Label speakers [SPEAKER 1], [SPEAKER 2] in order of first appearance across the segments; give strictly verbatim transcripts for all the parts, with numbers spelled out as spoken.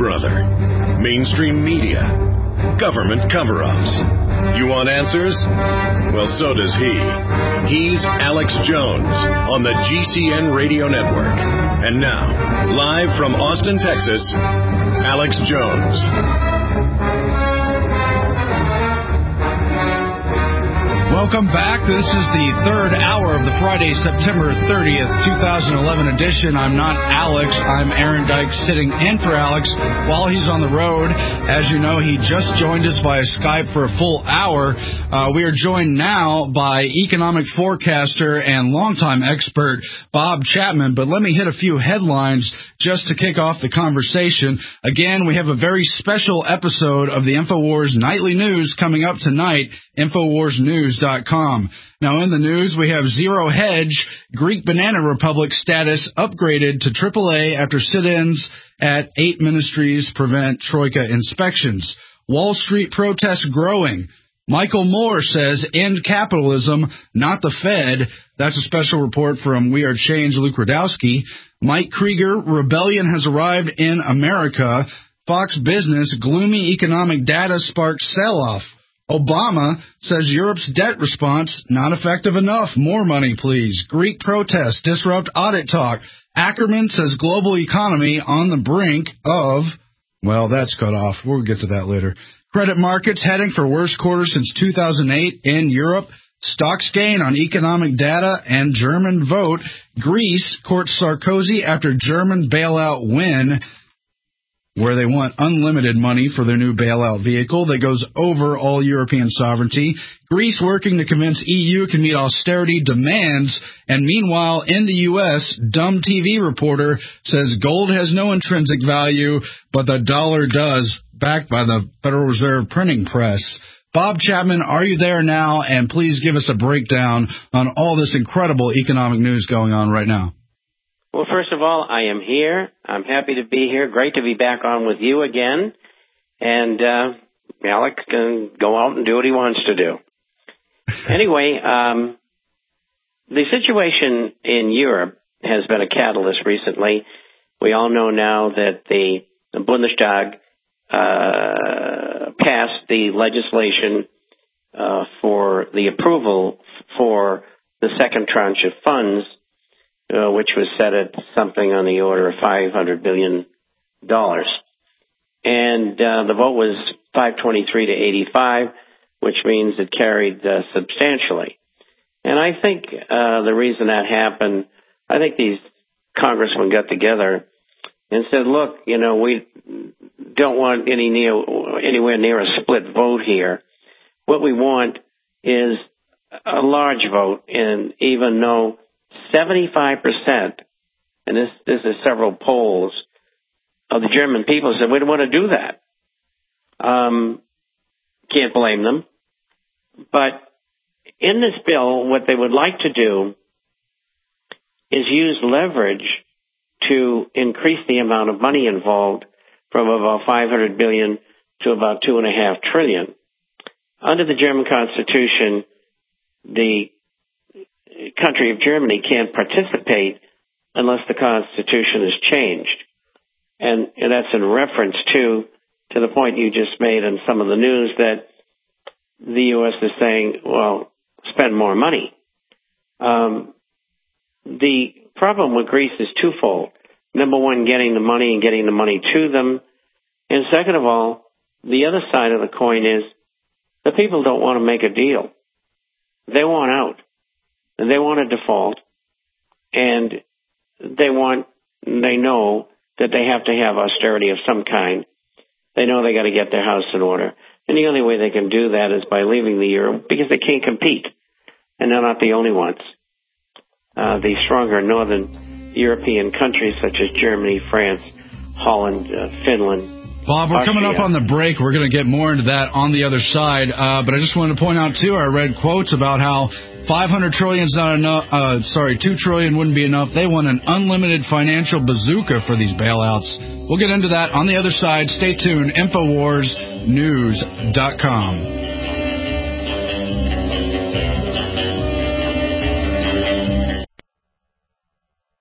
[SPEAKER 1] brother? Mainstream media? Government cover-ups? You want answers? Well, so does he. He's Alex Jones on the G C N Radio Network. And now, live from Austin, Texas, Alex Jones.
[SPEAKER 2] Welcome back. This is the third hour of the Friday, September thirtieth, twenty eleven edition. I'm not Alex. I'm Aaron Dykes sitting in for Alex while he's on the road. As you know, he just joined us via Skype for a full hour. Uh, we are joined now by economic forecaster and longtime expert Bob Chapman. But let me hit a few headlines just to kick off the conversation. Again, we have a very special episode of the InfoWars Nightly News coming up tonight. Infowars News dot com. Now, in the news, we have Zero Hedge, Greek Banana Republic status upgraded to triple A after sit-ins at eight ministries prevent Troika inspections. Wall Street protests growing. Michael Moore says, end capitalism, not the Fed. That's a special report from We Are Change, Luke Rudowski. Mike Krieger, rebellion has arrived in America. Fox Business, gloomy economic data sparks sell-off. Obama says Europe's debt response not effective enough. More money, please. Greek protests disrupt audit talk. Ackerman says global economy on the brink of, well, that's cut off. We'll get to that later. Credit markets heading for worst quarter since two thousand eight in Europe. Stocks gain on economic data and German vote. Greece courts Sarkozy after German bailout win, where they want unlimited money for their new bailout vehicle that goes over all European sovereignty. Greece working to convince E U can meet austerity demands. And meanwhile, in the U S, dumb T V reporter says gold has no intrinsic value, but the dollar does, backed by the Federal Reserve printing press. Bob Chapman, are you there now? And please give us a breakdown on all this incredible economic news going on right now.
[SPEAKER 3] Well, first of all, I am here. I'm happy to be here. Great to be back on with you again. And uh, Alex can go out and do what he wants to do. Anyway, um, the situation in Europe has been a catalyst recently. We all know now that the, the Bundestag uh, passed the legislation uh, for the approval for the second tranche of funds, Uh, which was set at something on the order of five hundred billion dollars. And uh, the vote was five twenty-three to eighty-five, which means it carried uh, substantially. And I think uh, the reason that happened, I think these congressmen got together and said, look, you know, we don't want any near, anywhere near a split vote here. What we want is a large vote, and even though seventy-five percent, and this, this is several polls, of the German people said, we don't want to do that. Um, can't blame them. But in this bill, what they would like to do is use leverage to increase the amount of money involved from about five hundred billion dollars to about two point five trillion dollars. Under the German Constitution, the country of Germany can't participate unless the Constitution is changed. And, and that's in reference to, to the point you just made in some of the news that the U S is saying, well, spend more money. Um, the problem with Greece is twofold. Number one, getting the money and getting the money to them. And second of all, the other side of the coin is the people don't want to make a deal. They want out. They want a default, and they want, they know that they have to have austerity of some kind. They know they got to get their house in order. And the only way they can do that is by leaving the euro, because they can't compete. And they're not the only ones. Uh, the stronger northern European countries such as Germany, France, Holland, uh, Finland.
[SPEAKER 2] Bob, we're coming up on the break. We're going to get more into that on the other side. Uh, but I just wanted to point out, too, I read quotes about how five hundred trillion dollars is not enough. Uh, sorry, two trillion dollars wouldn't be enough. They want an unlimited financial bazooka for these bailouts. We'll get into that on the other side. Stay tuned. Infowars News dot com.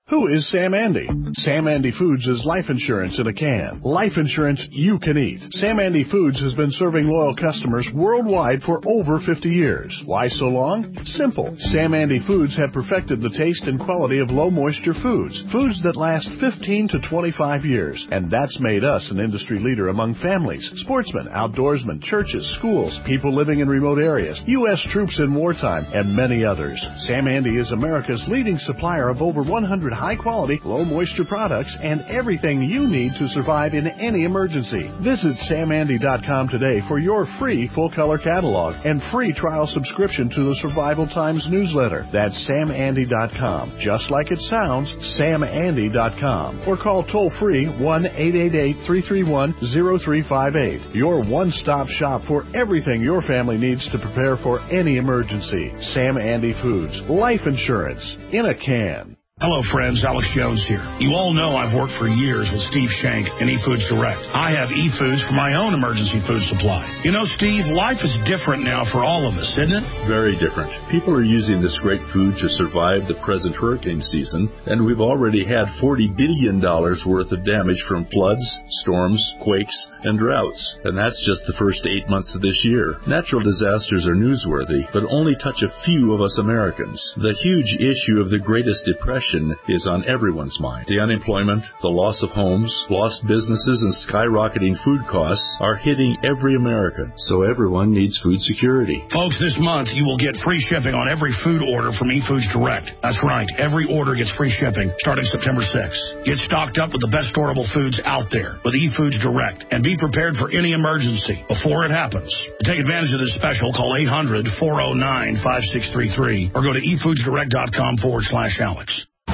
[SPEAKER 4] Who is Sam Andy? Sam Andy Foods is life insurance in a can. Life insurance you can eat. Sam Andy Foods has been serving loyal customers worldwide for over fifty years. Why so long? Simple. Sam Andy Foods have perfected the taste and quality of low-moisture foods. Foods that last fifteen to twenty-five years. And that's made us an industry leader among families, sportsmen, outdoorsmen, churches, schools, people living in remote areas, U S troops in wartime, and many others. Sam Andy is America's leading supplier of over one hundred high-quality, low-moisture products and everything you need to survive in any emergency. Visit sam andy dot com today for your free full-color catalog and free trial subscription to the Survival Times newsletter. That's sam andy dot com. Just like it sounds, sam andy dot com. Or call toll-free one eight eight eight, three three one, zero three five eight. Your one-stop shop for everything your family needs to prepare for any emergency. Sam Andy Foods. Life insurance in a can.
[SPEAKER 5] Hello, friends. Alex Jones here. You all know I've worked for years with Steve Shank and eFoods Direct. I have eFoods for my own emergency food supply. You know, Steve, life is different now for all of us, isn't it?
[SPEAKER 6] Very different. People are using this great food to survive the present hurricane season, and we've already had forty billion dollars worth of damage from floods, storms, quakes, and droughts. And that's just the first eight months of this year. Natural disasters are newsworthy, but only touch a few of us Americans. The huge issue of the Greatest Depression is on everyone's mind. The unemployment, the loss of homes, lost businesses, and skyrocketing food costs are hitting every American, so everyone needs food security.
[SPEAKER 5] Folks, this month you will get free shipping on every food order from eFoods Direct. That's right, every order gets free shipping starting September sixth. Get stocked up with the best storable foods out there with eFoods Direct and be prepared for any emergency before it happens. To take advantage of this special, call eight hundred, four oh nine, five six three three or go to efoodsdirect.com forward slash Alex.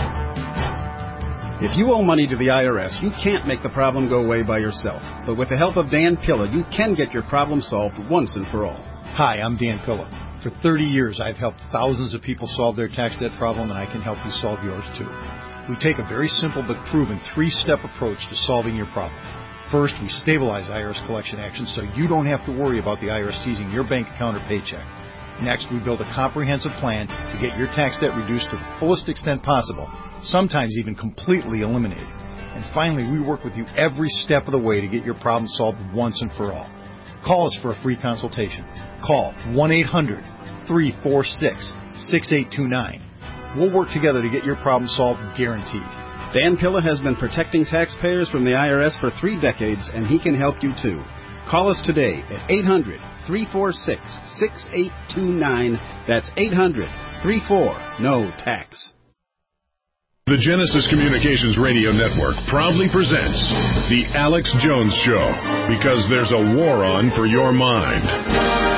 [SPEAKER 7] If you owe money to the I R S, you can't make the problem go away by yourself. But with the help of Dan Pilla, you can get your problem solved once and for all.
[SPEAKER 8] Hi, I'm Dan Pilla. For thirty years, I've helped thousands of people solve their tax debt problem, and I can help you solve yours too. We take a very simple but proven three-step approach to solving your problem. First, we stabilize I R S collection actions so you don't have to worry about the I R S seizing your bank account or paycheck. Next, we build a comprehensive plan to get your tax debt reduced to the fullest extent possible, sometimes even completely eliminated. And finally, we work with you every step of the way to get your problem solved once and for all. Call us for a free consultation. Call one eight hundred, three four six, six eight two nine. We'll work together to get your problem solved, guaranteed.
[SPEAKER 7] Dan Pilla has been protecting taxpayers from the I R S for three decades, and he can help you too. Call us today at eight hundred, three four six, six eight two nine. That's eight hundred, three four, N O tax.
[SPEAKER 1] The Genesis Communications Radio Network proudly presents The Alex Jones Show, because there's a war on for your mind.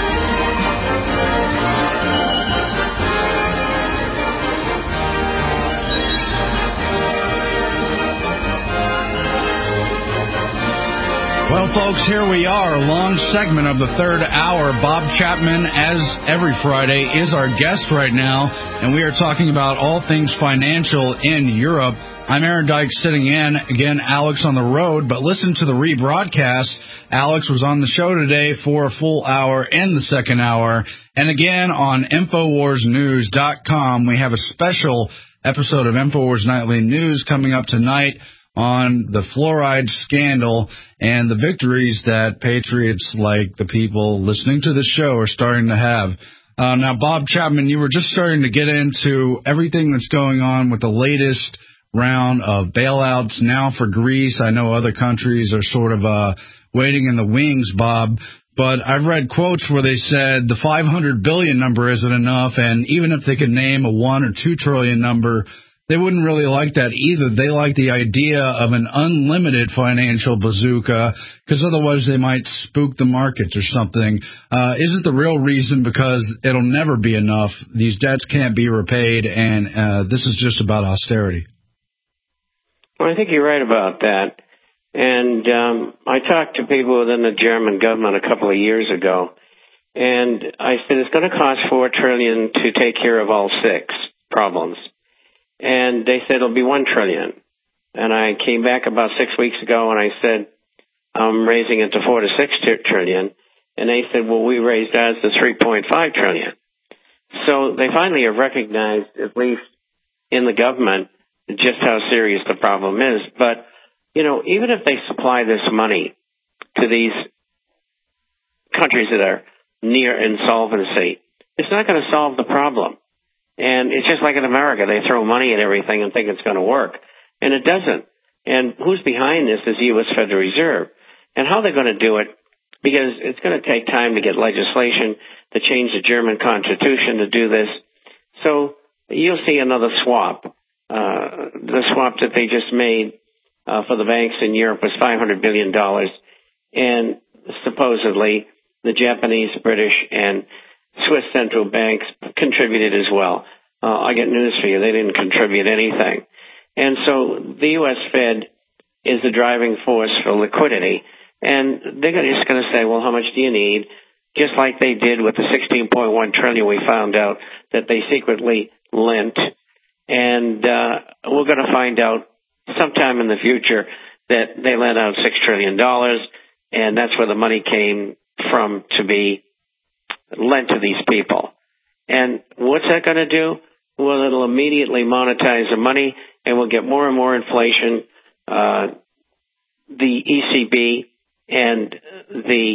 [SPEAKER 2] Well, folks, here we are, a long segment of the third hour. Bob Chapman, as every Friday, is our guest right now, and we are talking about all things financial in Europe. I'm Aaron Dykes sitting in, again, Alex on the road, but listen to the rebroadcast. Alex was on the show today for a full hour in the second hour, and again, on Infowars News dot com, we have a special episode of Infowars Nightly News coming up tonight on the fluoride scandal and the victories that patriots like the people listening to the show are starting to have. Uh, now, Bob Chapman, you were just starting to get into everything that's going on with the latest round of bailouts now for Greece. I know other countries are sort of uh, waiting in the wings, Bob, but I've read quotes where they said the five hundred billion dollars number isn't enough, and even if they could name a one or two trillion number, they wouldn't really like that either. They like the idea of an unlimited financial bazooka, because otherwise they might spook the markets or something. Uh, isn't the real reason because it'll never be enough? These debts can't be repaid, and uh, this is just about austerity.
[SPEAKER 3] Well, I think you're right about that. And um, I talked to people within the German government a couple of years ago, and I said it's going to cost four trillion dollars to take care of all six problems. And they said it'll be one trillion. And I came back about six weeks ago and I said, I'm raising it to four to six trillion. And they said, well, we raised ours to three point five trillion. So they finally have recognized, at least in the government, just how serious the problem is. But, you know, even if they supply this money to these countries that are near insolvency, it's not going to solve the problem. And it's just like in America. They throw money at everything and think it's going to work. And it doesn't. And who's behind this is the U S Federal Reserve. And how they're going to do it, because it's going to take time to get legislation to change the German Constitution to do this. So you'll see another swap. Uh, the swap that they just made uh, for the banks in Europe was five hundred billion dollars. And supposedly the Japanese, British, and Swiss central banks contributed as well. Uh, I get news for you. They didn't contribute anything. And so the U S Fed is the driving force for liquidity. And they're just going to say, well, how much do you need? Just like they did with the sixteen point one trillion dollars we found out that they secretly lent. And uh, we're going to find out sometime in the future that they lent out six trillion dollars, and that's where the money came from to be lent to these people. And what's that going to do? Well, it'll immediately monetize the money, and we'll get more and more inflation. Uh, the E C B and the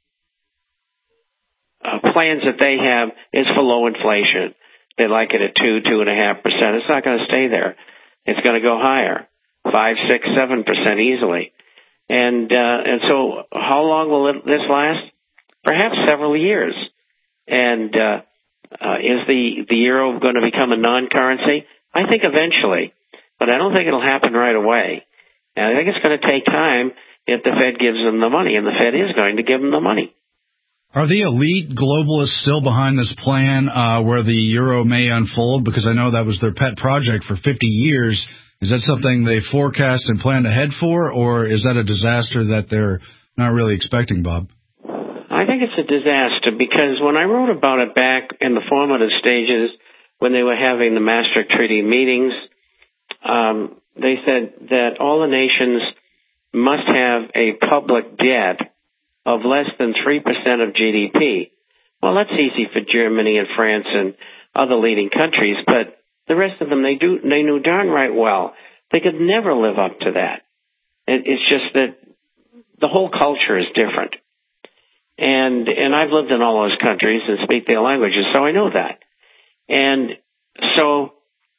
[SPEAKER 3] uh, plans that they have is for low inflation. They like it at two, two and a half percent. It's not going to stay there. It's going to go higher, five, six, seven percent easily. And uh, and so, how long will it, this last? Perhaps several years. And uh, uh, is the the euro going to become a non-currency? I think eventually, but I don't think it'll happen right away. And I think it's going to take time if the Fed gives them the money, and the Fed is going to give them the money.
[SPEAKER 2] Are the elite globalists still behind this plan uh, where the euro may unfold? Because I know that was their pet project for fifty years. Is that something they forecast and plan to head for, or is that a disaster that they're not really expecting, Bob?
[SPEAKER 3] I think it's a disaster because when I wrote about it back in the formative stages when they were having the Maastricht Treaty meetings, um, they said that all the nations must have a public debt of less than three percent of G D P. Well, that's easy for Germany and France and other leading countries, but the rest of them, they do, they knew darn right well they could never live up to that. It, it's just that the whole culture is different. And, and I've lived in all those countries and speak their languages, so I know that. And so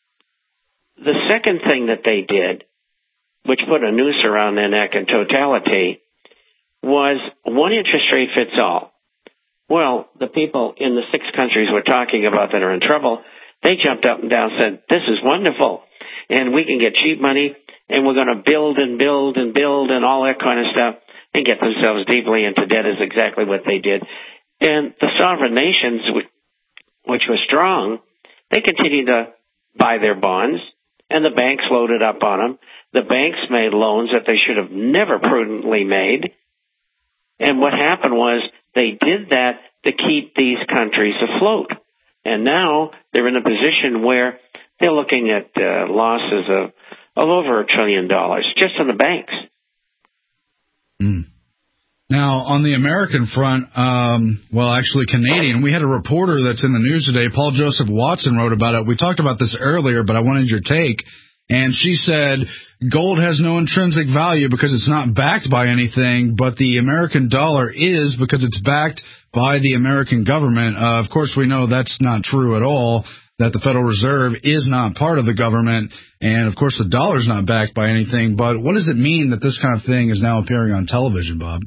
[SPEAKER 3] the second thing that they did, which put a noose around their neck in totality, was one interest rate fits all. Well, the people in the six countries we're talking about that are in trouble, they jumped up and down and said, this is wonderful, and we can get cheap money, and we're going to build and build and build and all that kind of stuff and get themselves deeply into debt is exactly what they did. And the sovereign nations, which were strong, they continued to buy their bonds, and the banks loaded up on them. The banks made loans that they should have never prudently made. And what happened was they did that to keep these countries afloat. And now they're in a position where they're looking at uh, losses of, of over a trillion dollars just on the banks.
[SPEAKER 2] Mm. Now, on the American front, um, well, actually Canadian, we had a reporter that's in the news today, Paul Joseph Watson, wrote about it. We talked about this earlier, but I wanted your take. And she said gold has no intrinsic value because it's not backed by anything, but the American dollar is because it's backed by the American government. Uh, of course, we know that's not true at all, that the Federal Reserve is not part of the government. And, of course, the dollar's not backed by anything. But what does it mean that this kind of thing is now appearing on television, Bob?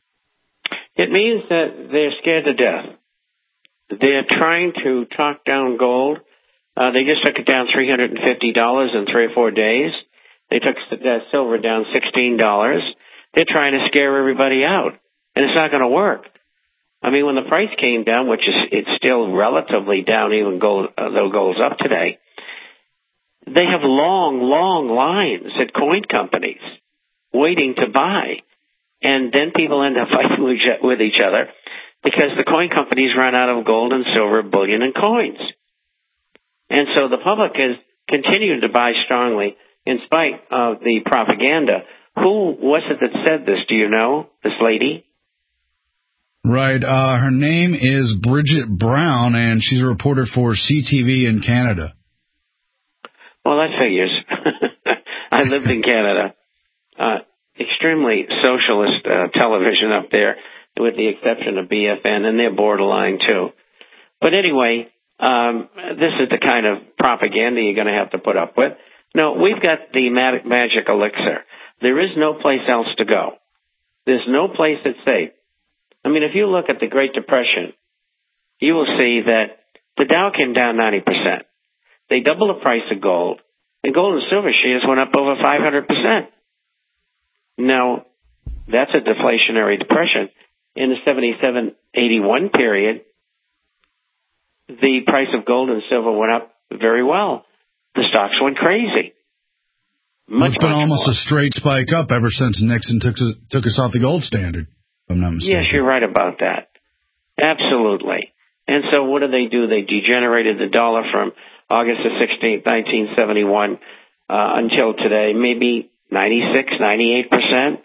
[SPEAKER 3] It means that they're scared to death. They're trying to talk down gold. Uh, they just took it down three hundred fifty dollars in three or four days. They took uh, silver down sixteen dollars. They're trying to scare everybody out, and it's not going to work. I mean, when the price came down, which is it's still relatively down, even gold, uh, though gold's up today, they have long, long lines at coin companies waiting to buy. And then people end up fighting with each other because the coin companies run out of gold and silver, bullion, and coins. And so the public has continued to buy strongly in spite of the propaganda. Who was it that said this? Do you know, this lady?
[SPEAKER 2] Right. Uh, her name is Bridget Brown, and she's a reporter for C T V in Canada.
[SPEAKER 3] Well, that figures. I lived in Canada. Uh, extremely socialist uh, television up there, with the exception of B F N, and they're borderline too. But anyway, um, this is the kind of propaganda you're going to have to put up with. No, we've got the mag- magic elixir. There is no place else to go. There's no place that's safe. I mean, if you look at the Great Depression, you will see that the Dow came down ninety percent. They doubled the price of gold, and gold and silver shares went up over five hundred percent. Now, that's a deflationary depression. In the seventy-seven eighty-one period, the price of gold and silver went up very well. The stocks went crazy. Much,
[SPEAKER 2] well, it's been
[SPEAKER 3] much
[SPEAKER 2] almost
[SPEAKER 3] more.
[SPEAKER 2] a straight spike up ever since Nixon took us, took us off the gold standard, if I'm not mistaken.
[SPEAKER 3] Yes, you're right about that. Absolutely. And so what did they do? They degenerated the dollar from August the sixteenth, nineteen seventy-one, uh, until today, maybe ninety-six, ninety-eight percent.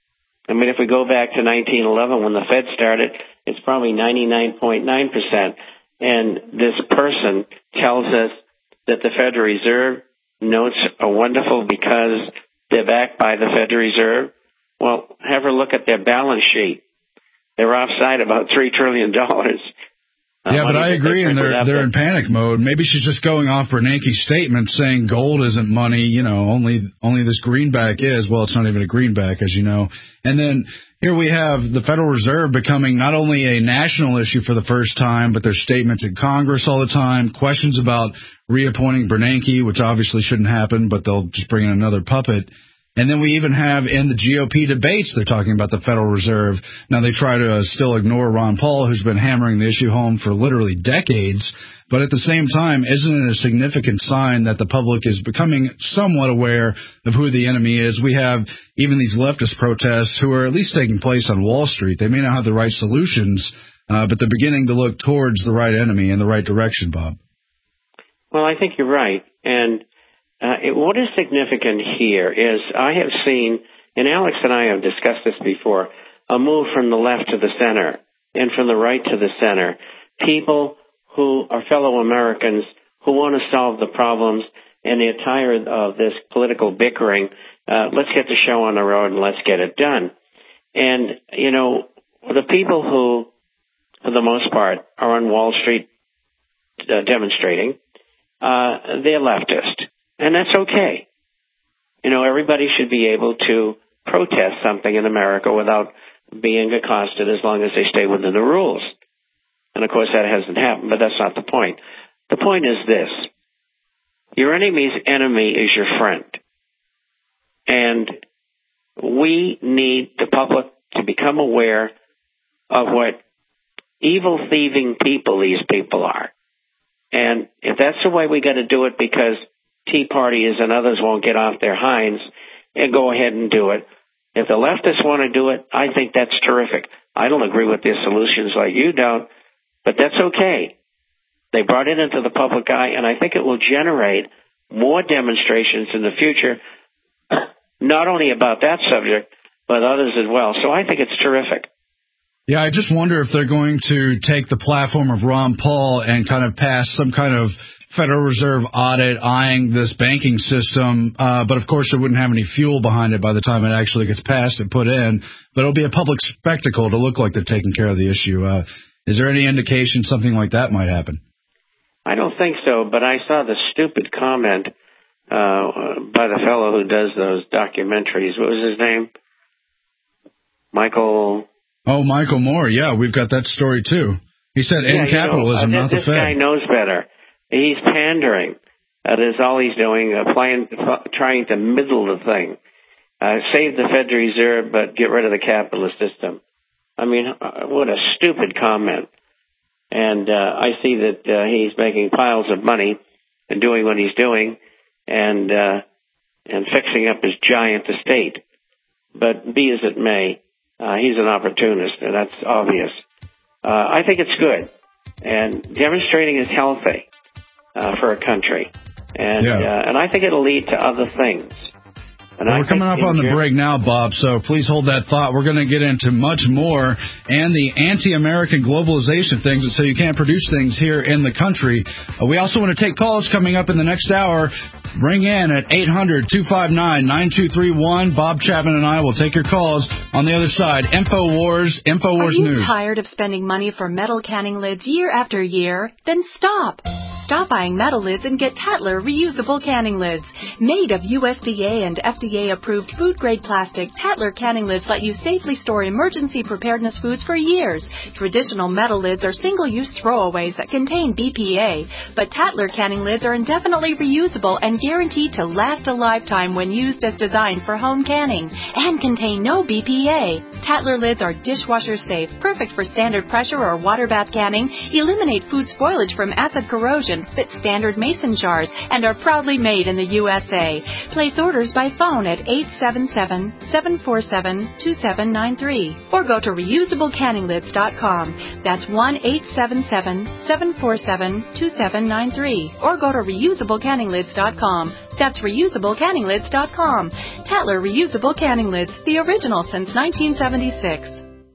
[SPEAKER 3] I mean, if we go back to nineteen eleven when the Fed started, it's probably ninety-nine point nine percent. And this person tells us that the Federal Reserve notes are wonderful because they're backed by the Federal Reserve. Well, have her look at their balance sheet. They're offside about three trillion dollars. Uh,
[SPEAKER 2] yeah, but I agree, and they're they're in panic mode. Maybe she's just going off Bernanke's statement saying gold isn't money, you know, only only this greenback is. Well, it's not even a greenback, as you know. And then here we have the Federal Reserve becoming not only a national issue for the first time, but there's statements in Congress all the time, questions about reappointing Bernanke, which obviously shouldn't happen, but they'll just bring in another puppet. And then we even have in the G O P debates, they're talking about the Federal Reserve. Now, they try to uh, still ignore Ron Paul, who's been hammering the issue home for literally decades. But at the same time, isn't it a significant sign that the public is becoming somewhat aware of who the enemy is? We have even these leftist protests who are at least taking place on Wall Street. They may not have the right solutions, uh, but they're beginning to look towards the right enemy in the right direction, Bob.
[SPEAKER 3] Well, I think you're right. And Uh, it, what is significant here is I have seen, and Alex and I have discussed this before, a move from the left to the center and from the right to the center. People who are fellow Americans who want to solve the problems and they're tired of this political bickering. Uh, let's get the show on the road and let's get it done. And, you know, the people who, for the most part, are on Wall Street uh, demonstrating, uh, they're leftist. And that's okay. You know, everybody should be able to protest something in America without being accosted as long as they stay within the rules. And, of course, that hasn't happened, but that's not the point. The point is this. Your enemy's enemy is your friend. And we need the public to become aware of what evil, thieving people these people are. And if that's the way we got to do it because Tea Parties and others won't get off their hinds and go ahead and do it. If the leftists want to do it, I think that's terrific. I don't agree with their solutions like you don't, but that's okay. They brought it into the public eye, and I think it will generate more demonstrations in the future, not only about that subject, but others as well. So I think it's terrific.
[SPEAKER 2] Yeah, I just wonder if they're going to take the platform of Ron Paul and kind of pass some kind of Federal Reserve audit eyeing this banking system, uh, but of course it wouldn't have any fuel behind it by the time it actually gets passed and put in. But it'll be a public spectacle to look like they're taking care of the issue. Uh, is there any indication something like that might happen?
[SPEAKER 3] I don't think so, but I saw the stupid comment uh, by the fellow who does those documentaries. What was his name? Michael...
[SPEAKER 2] Oh, Michael Moore. Yeah, we've got that story too. He said
[SPEAKER 3] yeah,
[SPEAKER 2] end capitalism,
[SPEAKER 3] you know, uh,
[SPEAKER 2] not the
[SPEAKER 3] this
[SPEAKER 2] Fed.
[SPEAKER 3] This guy knows better. He's pandering. That is all he's doing, uh, playing, trying to middle the thing. Uh, save the Federal Reserve, but get rid of the capitalist system. I mean, uh, what a stupid comment. And uh, I see that uh, he's making piles of money and doing what he's doing and uh, and fixing up his giant estate. But be as it may, uh, he's an opportunist, and that's obvious. Uh, I think it's good. And demonstrating is healthy. Uh, for a country, and
[SPEAKER 2] yeah.
[SPEAKER 3] uh, and I think it'll lead to other things. And
[SPEAKER 2] well, we're coming up on the break now, Bob, so please hold that thought. We're going to get into much more and the anti-American globalization things, so you can't produce things here in the country. Uh, we also want to take calls coming up in the next hour. Bring in at eight hundred, two five nine, nine two three one. Bob Chapman and I will take your calls on the other side. InfoWars, InfoWars
[SPEAKER 9] Are you
[SPEAKER 2] News.
[SPEAKER 9] tired of spending money for metal canning lids year after year? Then stop. Stop buying metal lids and get Tatler reusable canning lids. Made of U S D A and F D A-approved food-grade plastic, Tatler canning lids let you safely store emergency preparedness foods for years. Traditional metal lids are single-use throwaways that contain B P A, but Tatler canning lids are indefinitely reusable and guaranteed to last a lifetime when used as designed for home canning and contain no B P A. Tatler lids are dishwasher safe, perfect for standard pressure or water bath canning, eliminate food spoilage from acid corrosion, fit standard mason jars, and are proudly made in the U S A. Place orders by phone at eight seven seven, seven four seven, two seven nine three or go to reusable canning lids dot com. That's one eight seven seven, seven four seven, two seven nine three or go to reusable canning lids dot com. That's reusable canning lids dot com. Tatler Reusable Canning Lids, the original since nineteen seventy-six.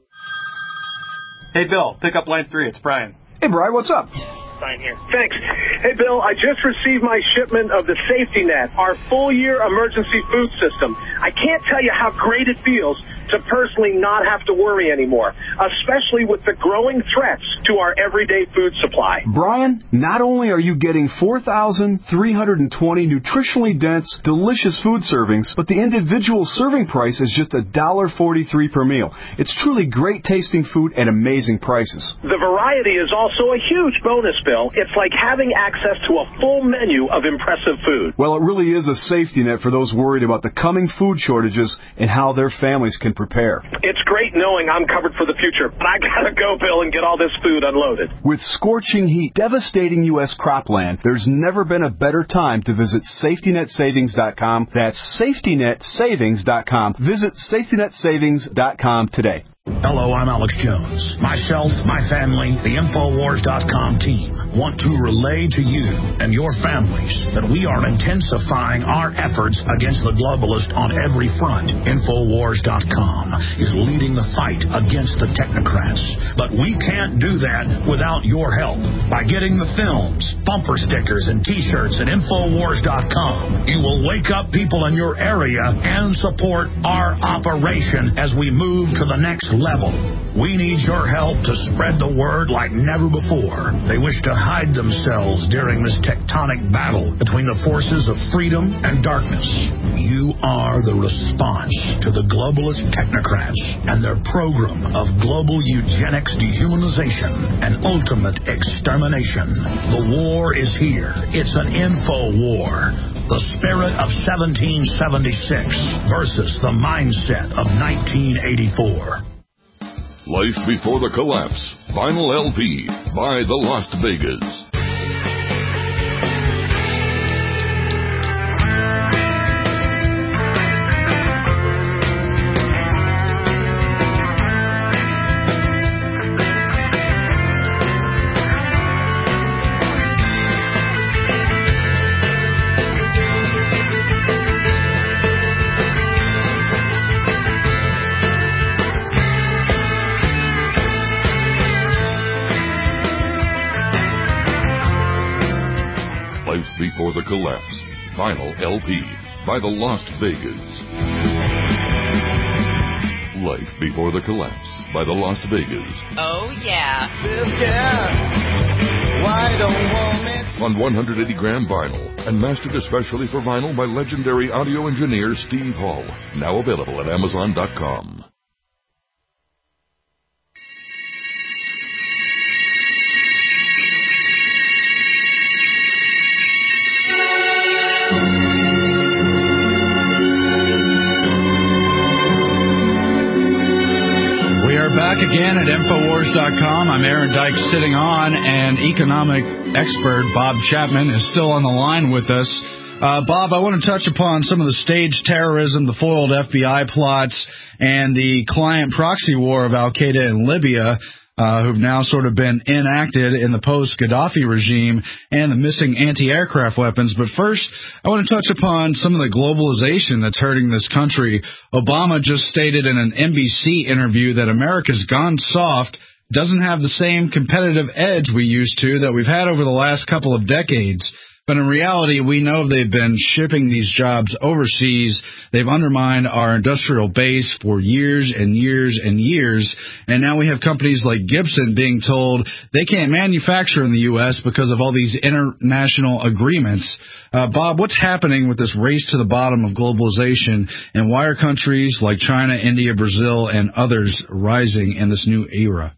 [SPEAKER 10] Hey, Bill, pick up line three. It's Brian.
[SPEAKER 11] Hey, Brian, what's up?
[SPEAKER 12] Sign here. Thanks. Hey, Bill, I just received my shipment of the Safety Net, our full-year emergency food system. I can't tell you how great it feels to personally not have to worry anymore, especially with the growing threats to our everyday food supply.
[SPEAKER 11] Brian, not only are you getting four thousand three hundred twenty nutritionally dense, delicious food servings, but the individual serving price is just one dollar forty-three per meal. It's truly great-tasting food at amazing prices.
[SPEAKER 12] The variety is also a huge bonus, Bill. It's like having access to a full menu of impressive food.
[SPEAKER 11] Well, it really is a safety net for those worried about the coming food shortages and how their families can prepare.
[SPEAKER 12] It's great knowing I'm covered for the future, but I gotta go, Bill, and get all this food unloaded.
[SPEAKER 11] With scorching heat devastating U S cropland, there's never been a better time to visit safety net savings dot com. That's safety net savings dot com. Visit safety net savings dot com today.
[SPEAKER 5] Hello, I'm Alex Jones. Myself, my family, the Infowars dot com team want to relay to you and your families that we are intensifying our efforts against the globalist on every front. Infowars dot com is leading the fight against the technocrats. But we can't do that without your help. By getting the films, bumper stickers, and T-shirts at Infowars dot com, you will wake up people in your area and support our operation as we move to the next level. We need your help to spread the word like never before. They wish to hide themselves during this tectonic battle between the forces of freedom and darkness. You are the response to the globalist technocrats and their program of global eugenics, dehumanization, and ultimate extermination. The war is here. It's an info war. The spirit of seventeen seventy-six versus the mindset of nineteen eighty-four.
[SPEAKER 13] Life Before the Collapse, Vinyl L P by the Las Vegas. Before the Collapse, Vinyl L P by the Las Vegas. Life Before the Collapse by the Las Vegas.
[SPEAKER 14] Oh, yeah.
[SPEAKER 13] On one hundred eighty gram vinyl and mastered especially for vinyl by legendary audio engineer Steve Hall. Now available at Amazon dot com.
[SPEAKER 2] Back again at Infowars dot com. I'm Aaron Dykes sitting on, and economic expert Bob Chapman is still on the line with us. Uh, Bob, I want to touch upon some of the staged terrorism, the foiled F B I plots, and the client proxy war of Al-Qaeda in Libya. uh, who've now sort of been enacted in the post-Gaddafi regime, and the missing anti-aircraft weapons. But first, I want to touch upon some of the globalization that's hurting this country. Obama just stated in an N B C interview that America's gone soft, doesn't have the same competitive edge we used to that we've had over the last couple of decades. But in reality, we know they've been shipping these jobs overseas. They've undermined our industrial base for years and years and years. And now we have companies like Gibson being told they can't manufacture in the U S because of all these international agreements. Uh, Bob, what's happening with this race to the bottom of globalization, and why are countries like China, India, Brazil, and others rising in this new era?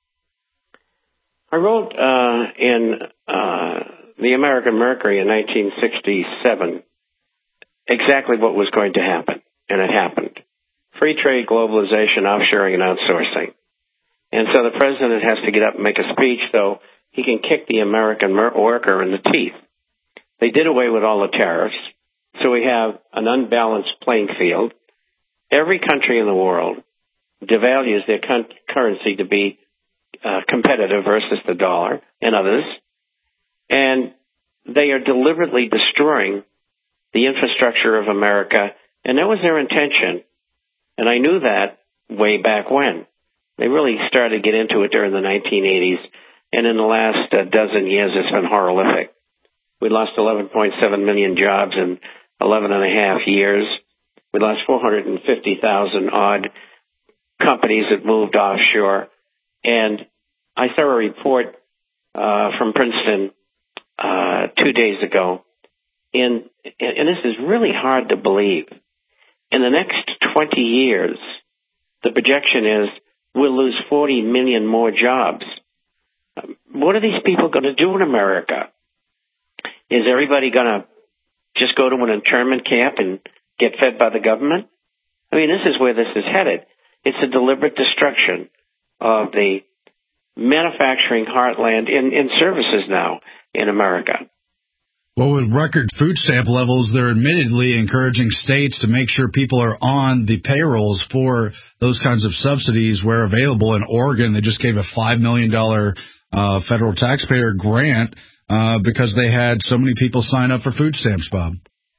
[SPEAKER 3] I wrote uh, in... Uh the American Mercury in nineteen sixty-seven, exactly what was going to happen, and it happened. Free trade, globalization, offshoring, and outsourcing. And so the president has to get up and make a speech so he can kick the American worker in the teeth. They did away with all the tariffs, so we have an unbalanced playing field. Every country in the world devalues their currency to be uh, competitive versus the dollar and others. And they are deliberately destroying the infrastructure of America, and that was their intention. And I knew that way back when. They really started to get into it during the nineteen eighties, and in the last uh, dozen years, it's been horrific. We lost eleven point seven million jobs in eleven and a half years. We lost four hundred fifty thousand odd companies that moved offshore. And I saw a report uh, from Princeton Uh, two days ago, and, and this is really hard to believe. In the next twenty years, the projection is we'll lose forty million more jobs. Um, what are these people going to do in America? Is everybody going to just go to an internment camp and get fed by the government? I mean, this is where this is headed. It's a deliberate destruction of the manufacturing heartland in, in services now in America.
[SPEAKER 2] Well, with record food stamp levels, they're admittedly encouraging states to make sure people are on the payrolls for those kinds of subsidies where available. In Oregon, they just gave a five million dollars uh, federal taxpayer grant uh, because they had so many people sign up for food stamps, Bob.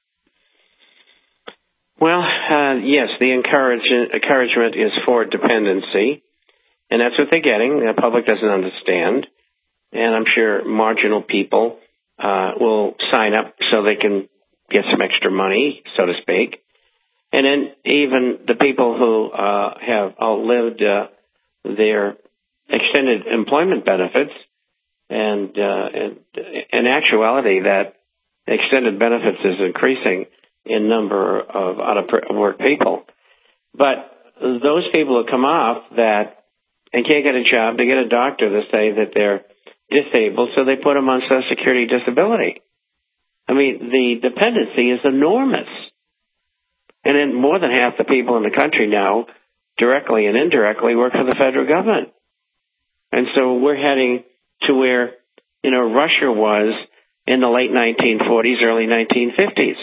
[SPEAKER 3] Well, uh, yes, the encourage, encouragement is for dependency, and that's what they're getting. The public doesn't understand. And I'm sure marginal people uh, will sign up so they can get some extra money, so to speak. And then even the people who uh, have outlived uh, their extended employment benefits, and uh, in, in actuality, that extended benefits is increasing in number of out-of-work people. But those people who come off that and can't get a job, they get a doctor to say that they're disabled, so they put them on Social Security disability. I mean, the dependency is enormous. And then more than half the people in the country now, directly and indirectly, work for the federal government. And so we're heading to where, you know, Russia was in the late nineteen forties, early nineteen fifties,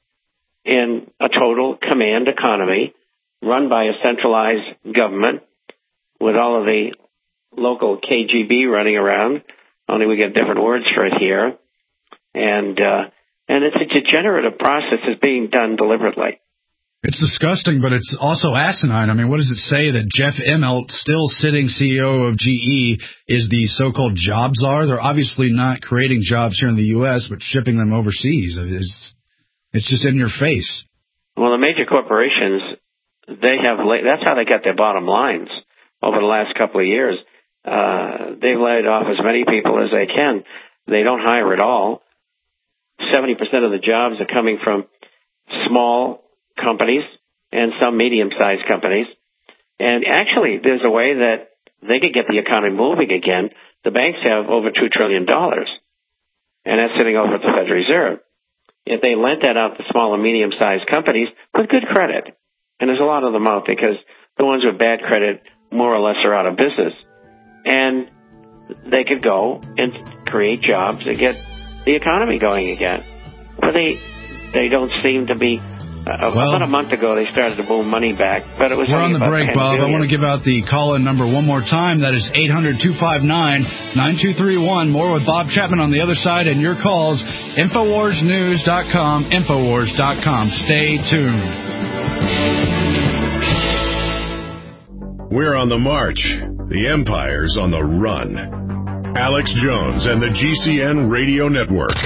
[SPEAKER 3] in a total command economy run by a centralized government with all of the local K G B running around, only we get different words for it here. And uh, and it's a degenerative process that's being done deliberately.
[SPEAKER 2] It's disgusting, but it's also asinine. I mean, what does it say that Jeff Immelt, still sitting C E O of G E, is the so-called job czar? They're obviously not creating jobs here in the U S, but shipping them overseas. It's, it's just in your face.
[SPEAKER 3] Well, the major corporations, they have that's how they get their bottom lines over the last couple of years. Uh, they've laid off as many people as they can. They don't hire at all. seventy percent of the jobs are coming from small companies and some medium-sized companies. And actually, there's a way that they could get the economy moving again. The banks have over two trillion dollars, and that's sitting over at the Federal Reserve. If they lent that out to small and medium-sized companies with good credit, and there's a lot of them out there because the ones with bad credit more or less are out of business, and they could go and create jobs and get the economy going again. But they they don't seem to be Uh,
[SPEAKER 2] well,
[SPEAKER 3] about a month ago, they started to boom money back, but it was
[SPEAKER 2] we're on
[SPEAKER 3] only
[SPEAKER 2] the
[SPEAKER 3] about
[SPEAKER 2] break,
[SPEAKER 3] ten
[SPEAKER 2] Bob.
[SPEAKER 3] billion.
[SPEAKER 2] I want to give out the call-in number one more time. That is eight hundred, two five nine, nine two three one. More with Bob Chapman on the other side, and your calls, Infowars News dot com, Infowars dot com. Stay tuned.
[SPEAKER 1] We're on the march. The Empire's on the run. Alex Jones and the G C N Radio Network.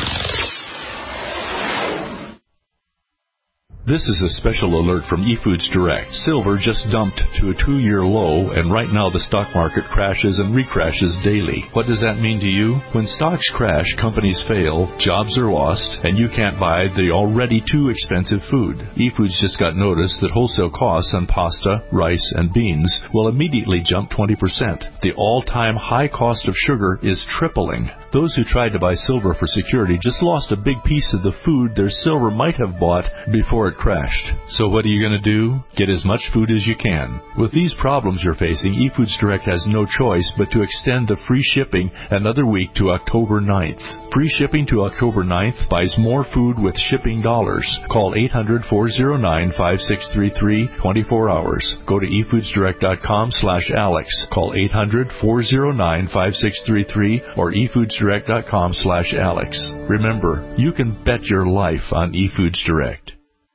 [SPEAKER 6] This is a special alert from eFoods Direct. Silver just dumped to a two-year low, and right now the stock market crashes and recrashes daily. What does that mean to you? When stocks crash, companies fail, jobs are lost, and you can't buy the already too expensive food. eFoods just got notice that wholesale costs on pasta, rice, and beans will immediately jump twenty percent. The all-time high cost of sugar is tripling. Those who tried to buy silver for security just lost a big piece of the food their silver might have bought before it crashed. So what are you going to do? Get as much food as you can. With these problems you're facing, eFoods Direct has no choice but to extend the free shipping another week to October ninth. Free shipping to October ninth buys more food with shipping dollars. Call eight hundred, four oh nine, five six three three, twenty-four hours. Go to efoodsdirect.com slash Alex. Call eight hundred, four oh nine, five six three three or efoodsdirect.com slash Alex. Remember, you can bet your life on eFoods Direct.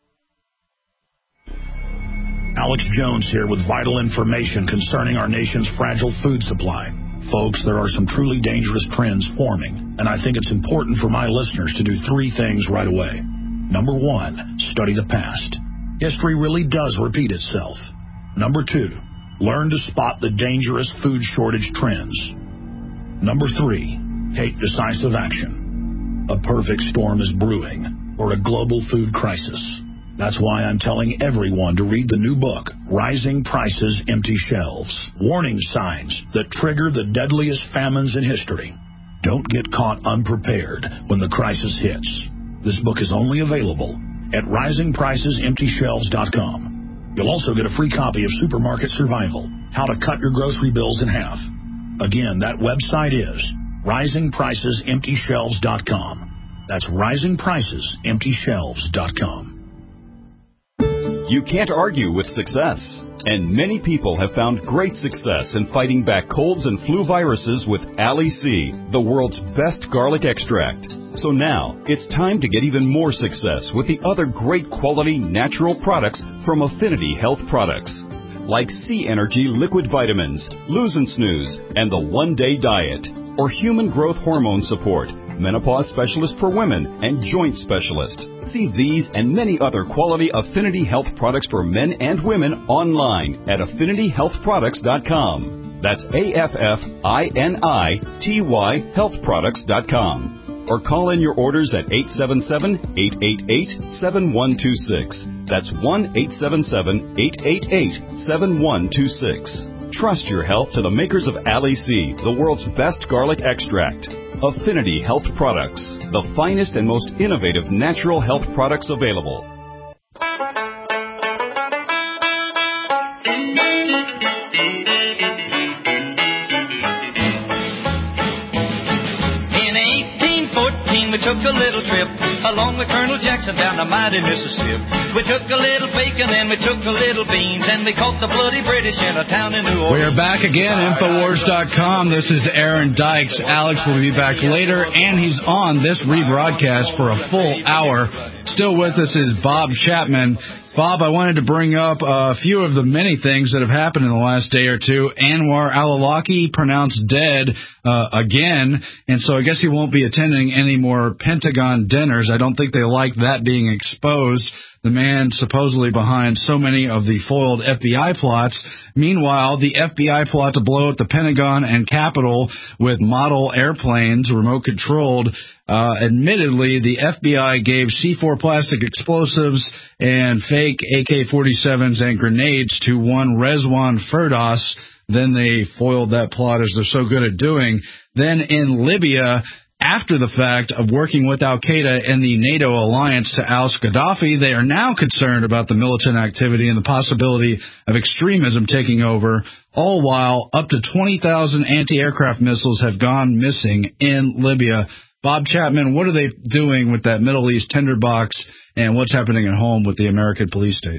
[SPEAKER 5] Alex Jones here with vital information concerning our nation's fragile food supply. Folks, there are some truly dangerous trends forming, and I think it's important for my listeners to do three things right away. Number one, study the past. History really does repeat itself. Number two, learn to spot the dangerous food shortage trends. Number three, take decisive action. A perfect storm is brewing, or a global food crisis. That's why I'm telling everyone to read the new book, Rising Prices, Empty Shelves. Warning signs that trigger the deadliest famines in history. Don't get caught unprepared when the crisis hits. This book is only available at rising prices empty shelves dot com. You'll also get a free copy of Supermarket Survival, How to Cut Your Grocery Bills in Half. Again, that website is rising prices empty shelves dot com. That's rising prices empty shelves dot com.
[SPEAKER 14] You can't argue with success, and many people have found great success in fighting back colds and flu viruses with Ali-C, the world's best garlic extract. So now, it's time to get even more success with the other great quality natural products from Affinity Health Products, like C Energy Liquid Vitamins, Lose and Snooze, and the One Day Diet, or Human Growth Hormone Support, Menopause Specialist for Women, and Joint Specialist. See these and many other quality Affinity Health products for men and women online at affinity health products dot com. That's A F F I N I T Y health products dot com. Or call in your orders at eight seven seven, eight eight eight, seven one two six. That's one eight seven seven, eight eight eight, seven one two six. Trust your health to the makers of Ali-C, the world's best garlic extract. Affinity Health Products, the finest and most innovative natural health products available.
[SPEAKER 15] In eighteen fourteen, we took a little trip along with Colonel Jackson down the mighty Mississippi. We took a little bacon and we took a little beans and we caught the bloody British in a town in New Orleans.
[SPEAKER 2] We are back again, Infowars dot com. This is Aaron Dykes. Alex will be back later, and he's on this rebroadcast for a full hour. Still with us is Bob Chapman. Bob, I wanted to bring up a few of the many things that have happened in the last day or two. Anwar al-Awlaki pronounced dead uh, again, and so I guess he won't be attending any more Pentagon dinners. I don't think they like that being exposed. The man supposedly behind so many of the foiled F B I plots. Meanwhile, the F B I plot to blow up the Pentagon and Capitol with model airplanes, remote-controlled. Uh, admittedly, the F B I gave C four plastic explosives and fake A K forty-sevens and grenades to one Rezwan Firdas. Then they foiled that plot, as they're so good at doing. Then in Libya, after the fact of working with al-Qaeda and the NATO alliance to oust Gaddafi, they are now concerned about the militant activity and the possibility of extremism taking over, all while up to twenty thousand anti-aircraft missiles have gone missing in Libya. Bob Chapman, what are they doing with that Middle East tinderbox and what's happening at home with the American police state?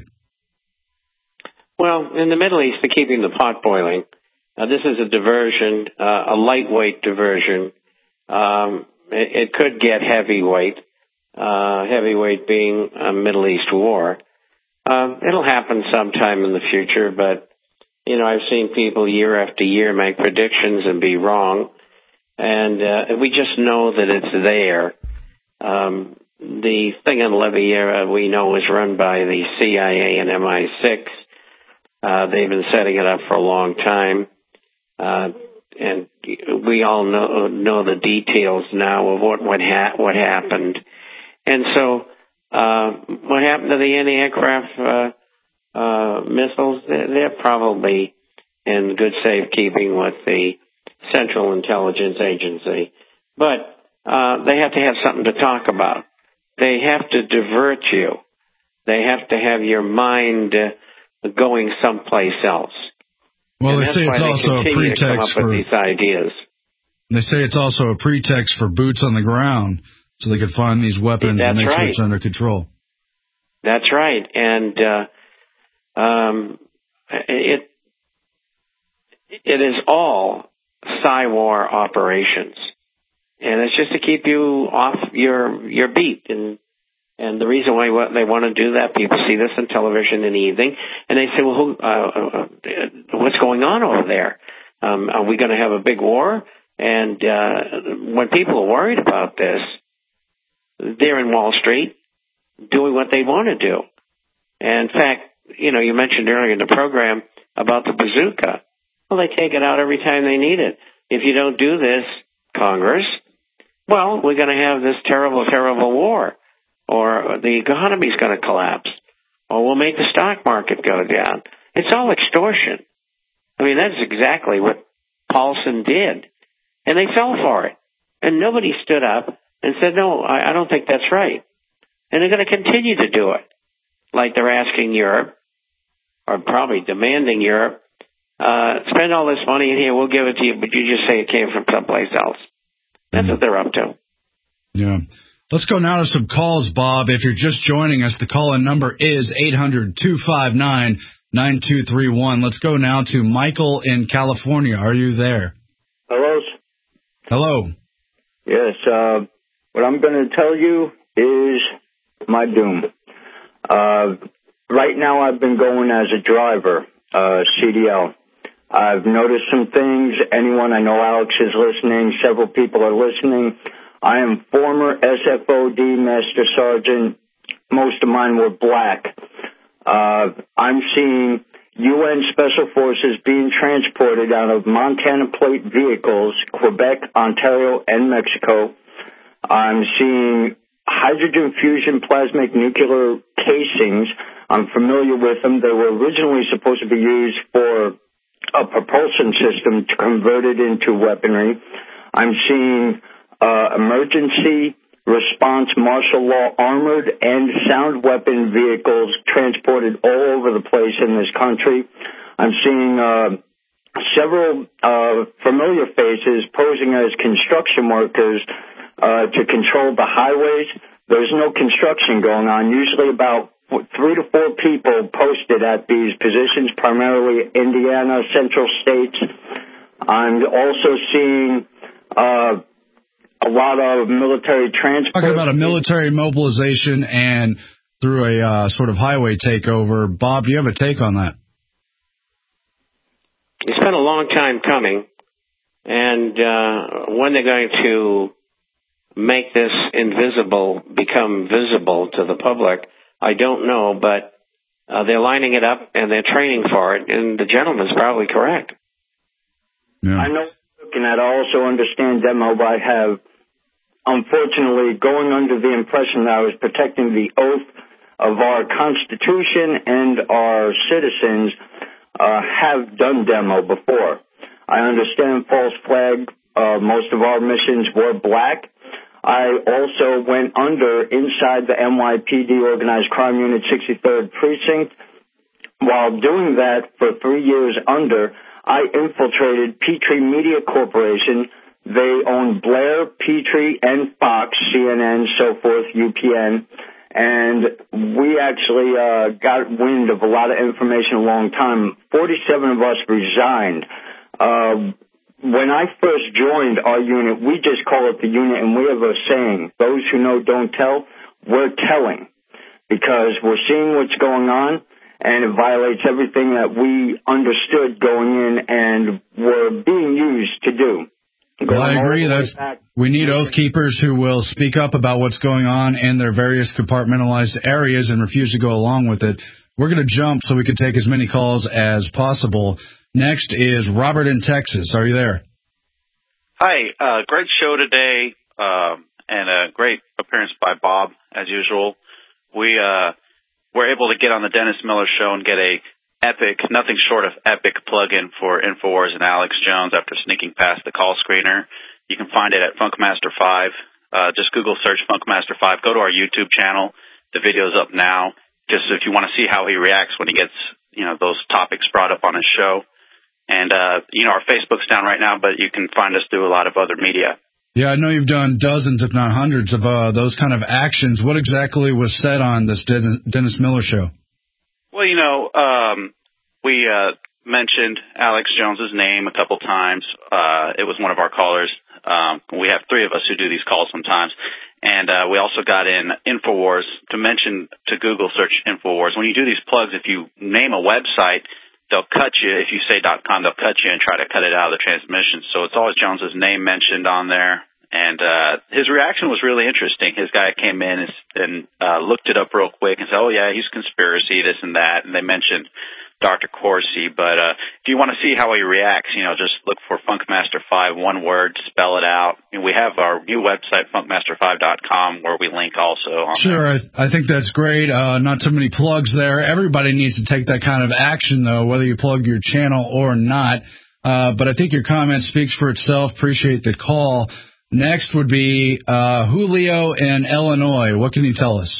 [SPEAKER 3] Well, in the Middle East, they're keeping the pot boiling. Uh, this is a diversion, uh, a lightweight diversion. Um, it, it could get heavyweight, uh, heavyweight being a Middle East war. Uh, it'll happen sometime in the future, but, you know, I've seen people year after year make predictions and be wrong, and uh, we just know that it's there. Um, the thing in Libya, we know, is run by the C I A and M I six. Uh, they've been setting it up for a long time, uh, and we all know know the details now of what what, ha- what happened. And so, uh, what happened to the anti-aircraft uh, uh, missiles? They're probably in good safekeeping with the Central Intelligence Agency, but uh, they have to have something to talk about. They have to divert you. They have to have your mind uh, going someplace else.
[SPEAKER 2] Well,
[SPEAKER 3] and
[SPEAKER 2] they say it's also a pretext
[SPEAKER 3] to come up
[SPEAKER 2] for
[SPEAKER 3] with these ideas.
[SPEAKER 2] They say it's also a pretext for boots on the ground, so they could find these weapons
[SPEAKER 3] That's
[SPEAKER 2] and make
[SPEAKER 3] right.
[SPEAKER 2] sure it's under control.
[SPEAKER 3] That's right, and uh, um, it it is all Psy-war operations, and it's just to keep you off your your beat. And and the reason why they want to do that, people see this on television in the evening, and they say, "Well, who, uh, uh, what's going on over there? Um, are we going to have a big war?" And uh, when people are worried about this, they're in Wall Street doing what they want to do. And in fact, you know, you mentioned earlier in the program about the bazooka. Well, they take it out every time they need it. If you don't do this, Congress, well, we're going to have this terrible, terrible war, or the economy's going to collapse, or we'll make the stock market go down. It's all extortion. I mean, that's exactly what Paulson did. And they fell for it. And nobody stood up and said, no, I, I don't think that's right. And they're going to continue to do it, like they're asking Europe, or probably demanding Europe, uh, spend all this money in here, we'll give it to you, but you just say it came from someplace else. That's mm-hmm. what they're up to.
[SPEAKER 2] Yeah. Let's go now to some calls, Bob. If you're just joining us, the call-in number is eight hundred, two five nine, nine two three one. Let's go now to Michael in California. Are you there?
[SPEAKER 16] Hello.
[SPEAKER 2] Hello.
[SPEAKER 16] Yes. Uh, what I'm going to tell you is my doom. Uh, right now I've been going as a driver, uh, C D L. I've noticed some things. Anyone, I know Alex is listening. Several people are listening. I am former S F O D Master Sergeant. Most of mine were black. Uh, I'm seeing U N Special Forces being transported out of Montana plate vehicles, Quebec, Ontario, and Mexico. I'm seeing hydrogen fusion plasmic nuclear casings. I'm familiar with them. They were originally supposed to be used for a propulsion system to convert it into weaponry. I'm seeing uh, emergency response martial law armored and sound weapon vehicles transported all over the place in this country. I'm seeing uh, several uh, familiar faces posing as construction workers uh, to control the highways. There's no construction going on. Usually about three to four people posted at these positions, primarily Indiana, central states. I'm also seeing uh, a lot of military transport.
[SPEAKER 2] Talking about a military mobilization and through a uh, sort of highway takeover. Bob, do you have a take on that?
[SPEAKER 3] It's been a long time coming, and uh, when they're going to make this invisible become visible to the public, I don't know, but uh, they're lining it up and they're training for it, and the gentleman's probably correct.
[SPEAKER 2] Yeah.
[SPEAKER 16] I know what you're looking at. I also understand demo, but I have, unfortunately, going under the impression that I was protecting the oath of our Constitution and our citizens, uh, have done demo before. I understand false flag. Uh, most of our missions were black. I also went under inside the N Y P D Organized Crime Unit sixty-third Precinct. While doing that for three years under, I infiltrated Petrie Media Corporation. They own Blair, Petrie, and Fox, C N N, so forth, U P N. and we actually uh, got wind of a lot of information a long time. forty-seven of us resigned. Uh, when I first joined our unit, we just call it the unit, and we have a saying, those who know don't tell. We're telling, because we're seeing what's going on, and it violates everything that we understood going in and were being used to do.
[SPEAKER 2] Well, I agree. That's, we need oath keepers who will speak up about what's going on in their various compartmentalized areas and refuse to go along with it. We're going to jump so we can take as many calls as possible. Next is Robert in Texas. Are you there?
[SPEAKER 17] Hi. Uh, great show today, uh, and a great appearance by Bob, as usual. We uh, were able to get on the Dennis Miller Show and get a epic, nothing short of epic plug-in for InfoWars and Alex Jones after sneaking past the call screener. You can find it at Funkmaster five. Uh, just Google search Funkmaster five. Go to our YouTube channel. The video's up now. Just if you want to see how he reacts when he gets, you know, those topics brought up on his show. And, uh, you know, our Facebook's down right now, but you can find us through a lot of other media.
[SPEAKER 2] Yeah, I know you've done dozens, if not hundreds, of uh, those kind of actions. What exactly was said on this Dennis, Dennis Miller Show?
[SPEAKER 17] Well, you know, um, we uh, mentioned Alex Jones's name a couple times. Uh, it was one of our callers. Um, we have three of us who do these calls sometimes. And uh, we also got in InfoWars to mention to Google search InfoWars. When you do these plugs, if you name a website, they'll cut you. If you say .com, they'll cut you and try to cut it out of the transmission. So it's always Jones's name mentioned on there. And uh, his reaction was really interesting. His guy came in and, and uh, looked it up real quick and said, oh, yeah, he's conspiracy, this and that. And they mentioned Doctor Corsi. But uh, if you want to see how he reacts, you know, just look for Funkmaster five, one word, spell it out. And we have our new website, funkmaster five dot com, where we link also. On
[SPEAKER 2] sure, I, I think that's great. Uh, not too many plugs there. Everybody needs to take that kind of action, though, whether you plug your channel or not. Uh, but I think your comment speaks for itself. Appreciate the call. Next would be uh, Julio in Illinois. What can you tell us?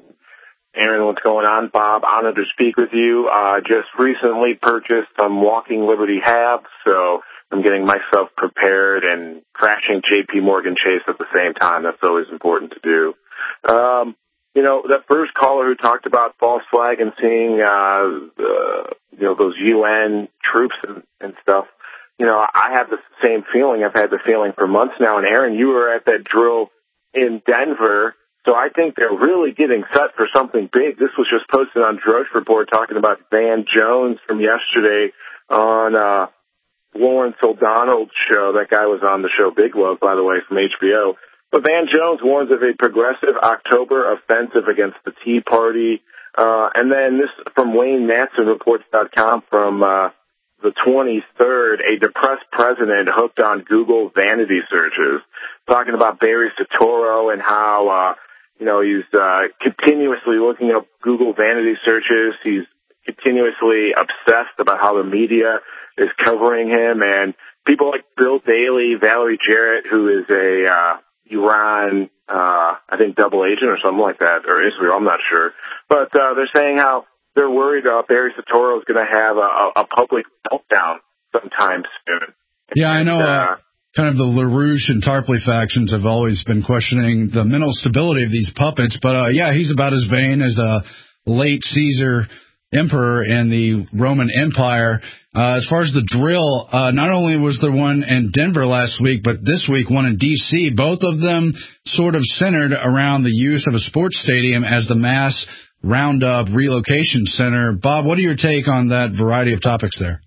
[SPEAKER 18] Aaron, what's going on? Bob, honored to speak with you. Uh, just recently purchased some Walking Liberty Hab, so I'm getting myself prepared and crashing J P Morgan Chase at the same time. That's always important to do. Um, you know, that first caller who talked about false flag and seeing, uh, uh, you know, those U N troops and, and stuff, you know, I have the same feeling. I've had the feeling for months now. And Aaron, you were at that drill in Denver. So I think they're really getting set for something big. This was just posted on Drudge Report talking about Van Jones from yesterday on uh, Lawrence O'Donnell's show. That guy was on the show Big Love, by the way, from H B O. But Van Jones warns of a progressive October offensive against the Tea Party. Uh, and then this from Wayne Matson Reports dot com from uh, the twenty-third, a depressed president hooked on Google vanity searches, talking about Barry Soetoro and how, uh, you know, he's uh, continuously looking up Google vanity searches. He's continuously obsessed about how the media is covering him. And people like Bill Daley, Valerie Jarrett, who is a uh, Iran, uh, I think, double agent or something like that, or Israel, I'm not sure. But uh, they're saying how they're worried uh, Barry Soetoro is going to have a, a public meltdown sometime soon.
[SPEAKER 2] Yeah, I know. Uh, kind of the LaRouche and Tarpley factions have always been questioning the mental stability of these puppets. But, uh, yeah, he's about as vain as a late Caesar emperor in the Roman Empire. Uh, as far as the drill, uh, not only was there one in Denver last week, but this week one in D C, both of them sort of centered around the use of a sports stadium as the mass Roundup relocation center. Bob, what are your take on that variety of topics there?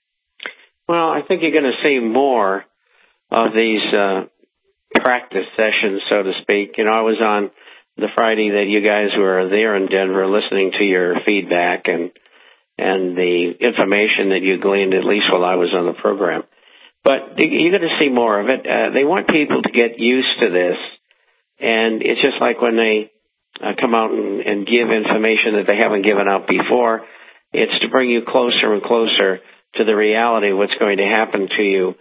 [SPEAKER 3] Well, I think you're going to see more of these uh, practice sessions, so to speak. You know, I was on the Friday that you guys were there in Denver listening to your feedback and and the information that you gleaned, at least while I was on the program. But you're going to see more of it. Uh, they want people to get used to this, and it's just like when they Uh, come out and, and give information that they haven't given out before. It's to bring you closer and closer to the reality of what's going to happen to you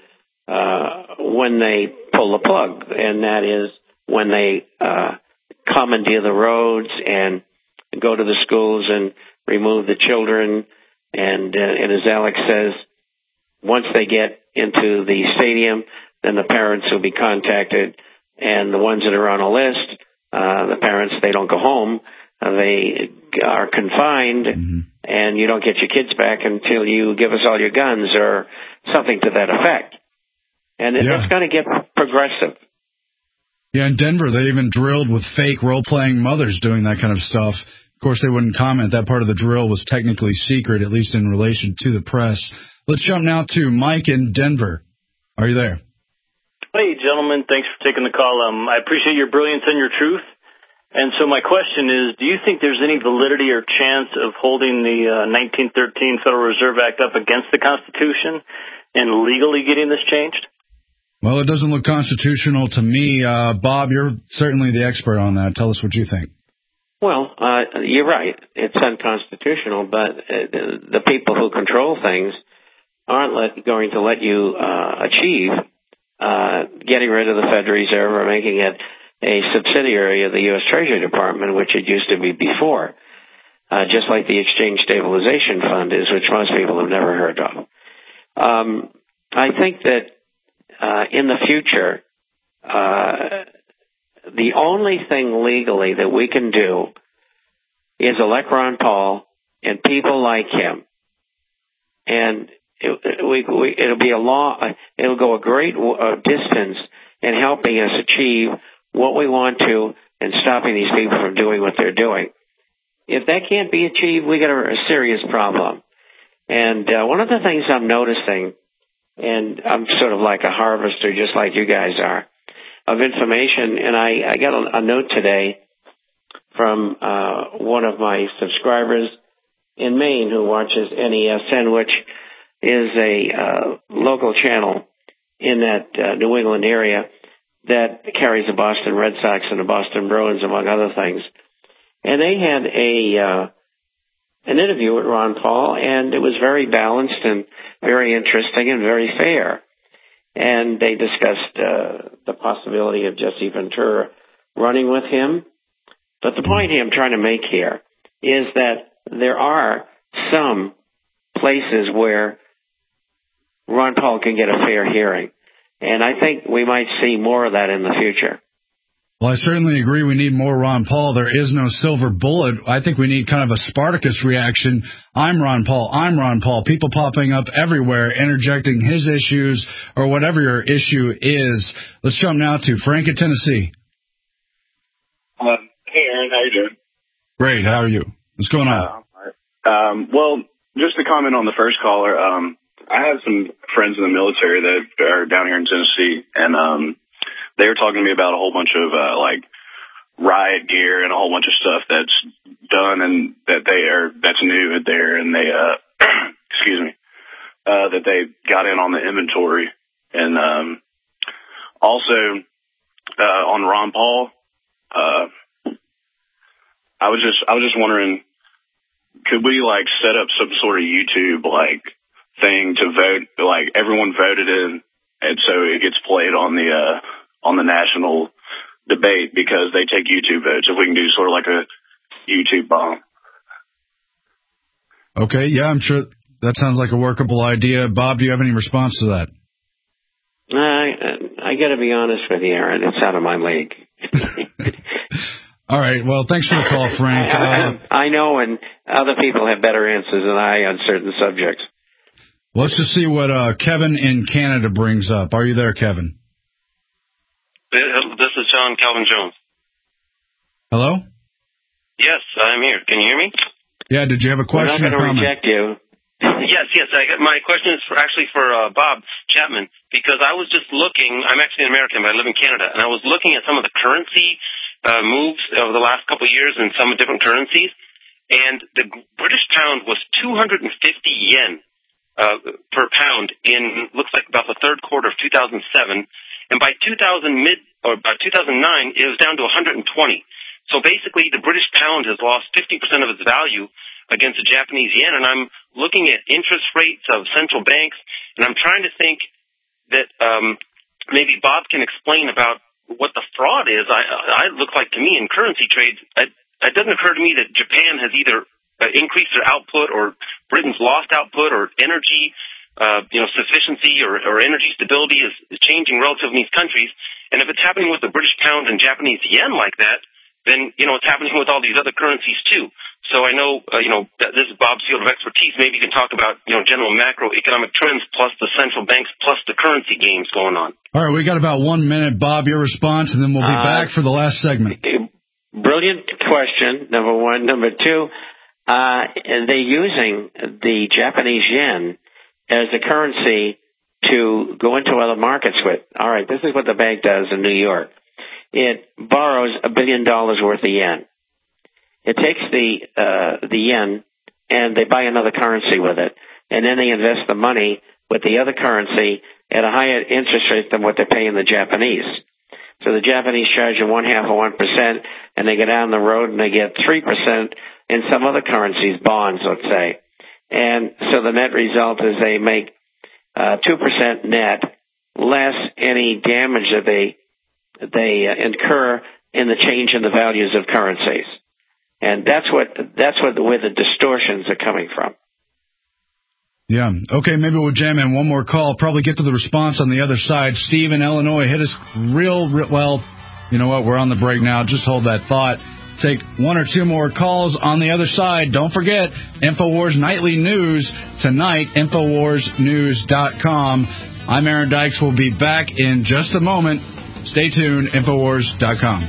[SPEAKER 3] uh, when they pull the plug, and that is when they uh, commandeer the roads and go to the schools and remove the children. And, uh, and as Alex says, once they get into the stadium, then the parents will be contacted, and the ones that are on a list Uh, the parents, they don't go home. Uh, they are confined, mm-hmm. and you don't get your kids back until you give us all your guns or something to that effect. And it,
[SPEAKER 2] yeah.
[SPEAKER 3] it's going to get progressive.
[SPEAKER 2] Yeah, in Denver, they even drilled with fake role-playing mothers doing that kind of stuff. Of course, they wouldn't comment. That part of the drill was technically secret, at least in relation to the press. Let's jump now to Mike in Denver. Are you there?
[SPEAKER 19] Hey, gentlemen. Thanks for taking the call. Um, I appreciate your brilliance and your truth. And so my question is, do you think there's any validity or chance of holding the uh, nineteen thirteen Federal Reserve Act up against the Constitution and legally getting this changed?
[SPEAKER 2] Well, it doesn't look constitutional to me. Uh, Bob, you're certainly the expert on that. Tell us what you think.
[SPEAKER 3] Well, uh, you're right. It's unconstitutional, but uh, the people who control things aren't let, going to let you uh, achieve uh, getting rid of the Federal Reserve or making it a subsidiary of the U S Treasury Department, which it used to be before, uh, just like the Exchange Stabilization Fund is, which most people have never heard of. Um, I think that uh, in the future, uh, the only thing legally that we can do is elect Ron Paul and people like him. And it, we, we, it'll be a law, it'll go a great uh, distance in helping us achieve what we want to and stopping these people from doing what they're doing. If that can't be achieved, we got a, a serious problem. And uh, one of the things I'm noticing, and I'm sort of like a harvester just like you guys are, of information, and I, I got a, a note today from uh, one of my subscribers in Maine who watches N E S N, which is a uh, local channel in that uh, New England area that carries the Boston Red Sox and the Boston Bruins, among other things. And they had a uh, an interview with Ron Paul, and it was very balanced and very interesting and very fair. And they discussed uh, the possibility of Jesse Ventura running with him. But the point I'm trying to make here is that there are some places where Ron Paul can get a fair hearing. And I think we might see more of that in the future.
[SPEAKER 2] Well, I certainly agree we need more Ron Paul. There is no silver bullet. I think we need kind of a Spartacus reaction. I'm Ron Paul. I'm Ron Paul. People popping up everywhere, interjecting his issues or whatever your issue is. Let's jump now to Frank in Tennessee.
[SPEAKER 20] Uh, hey, Aaron. How you doing?
[SPEAKER 2] Great. How are you? What's going on?
[SPEAKER 20] Uh, um, well, just to comment on the first caller, um, I have some friends in the military that are down here in Tennessee, and um, they were talking to me about a whole bunch of uh, like riot gear and a whole bunch of stuff that's done and that they are that's new there, and they uh, excuse me, uh, that they got in on the inventory, and um, also uh, on Ron Paul, uh, I was just I was just wondering, could we like set up some sort of YouTube like thing to vote, like everyone voted in, and so it gets played on the uh, on the national debate because they take YouTube votes. If we can do sort of like a YouTube bomb.
[SPEAKER 2] Okay, yeah, I'm sure that sounds like a workable idea. Bob, do you have any response to that?
[SPEAKER 3] I I got to be honest with you, Aaron. It's out of my league.
[SPEAKER 2] All right. Well, thanks for the call, Frank. Uh,
[SPEAKER 3] I know, and other people have better answers than I on certain subjects.
[SPEAKER 2] Let's just see what uh, Kevin in Canada brings up. Are you there, Kevin?
[SPEAKER 21] This is John Calvin Jones.
[SPEAKER 2] Hello?
[SPEAKER 21] Yes, I'm here. Can you hear me?
[SPEAKER 2] Yeah, did you have a question or comment?
[SPEAKER 3] I'm not going to reject you.
[SPEAKER 21] Yes, yes. I, my question is for, actually for uh, Bob Chapman, because I was just looking. I'm actually an American, but I live in Canada, and I was looking at some of the currency uh, moves over the last couple of years in some different currencies, and the British pound was two hundred fifty yen uh, per pound in, looks like about the third quarter of two thousand seven, and by two thousand mid or by two thousand nine, it was down to one hundred twenty. So basically, the British pound has lost fifty percent of its value against the Japanese yen, and I'm looking at interest rates of central banks, and I'm trying to think that um, maybe Bob can explain about what the fraud is. I, I look like to me in currency trades, it, it doesn't occur to me that Japan has either uh, increased their output or Britain's lost output or energy, uh, you know, sufficiency or, or energy stability is, is changing relative in these countries. And if it's happening with the British pound and Japanese yen like that, then, you know, it's happening with all these other currencies too. So I know, uh, you know, that this is Bob's field of expertise. Maybe you can talk about, you know, general macroeconomic trends plus the central banks plus the currency games going on.
[SPEAKER 2] All right, we got about one minute, Bob, your response, and then we'll be uh, back for the last segment.
[SPEAKER 3] Brilliant question, number one. Number two, uh, they're using the Japanese yen as a currency to go into other markets with. All right, this is what the bank does in New York. It borrows a billion dollars worth of yen. It takes the uh, the yen and they buy another currency with it, and then they invest the money with the other currency at a higher interest rate than what they're paying the Japanese. So the Japanese charge you one half of one percent, and they go down the road and they get three percent in some other currencies, bonds, let's say. And so the net result is they make uh, two percent net, less any damage that they they uh, incur in the change in the values of currencies. And that's what that's what where the distortions are coming from.
[SPEAKER 2] Yeah. Okay, maybe we'll jam in one more call. Probably get to the response on the other side. Steve in Illinois, hit us real, real well. You know what? We're on the break now. Just hold that thought. Take one or two more calls on the other side. Don't forget, InfoWars Nightly News tonight, Infowars News dot com. I'm Aaron Dykes. We'll be back in just a moment. Stay tuned, Infowars dot com.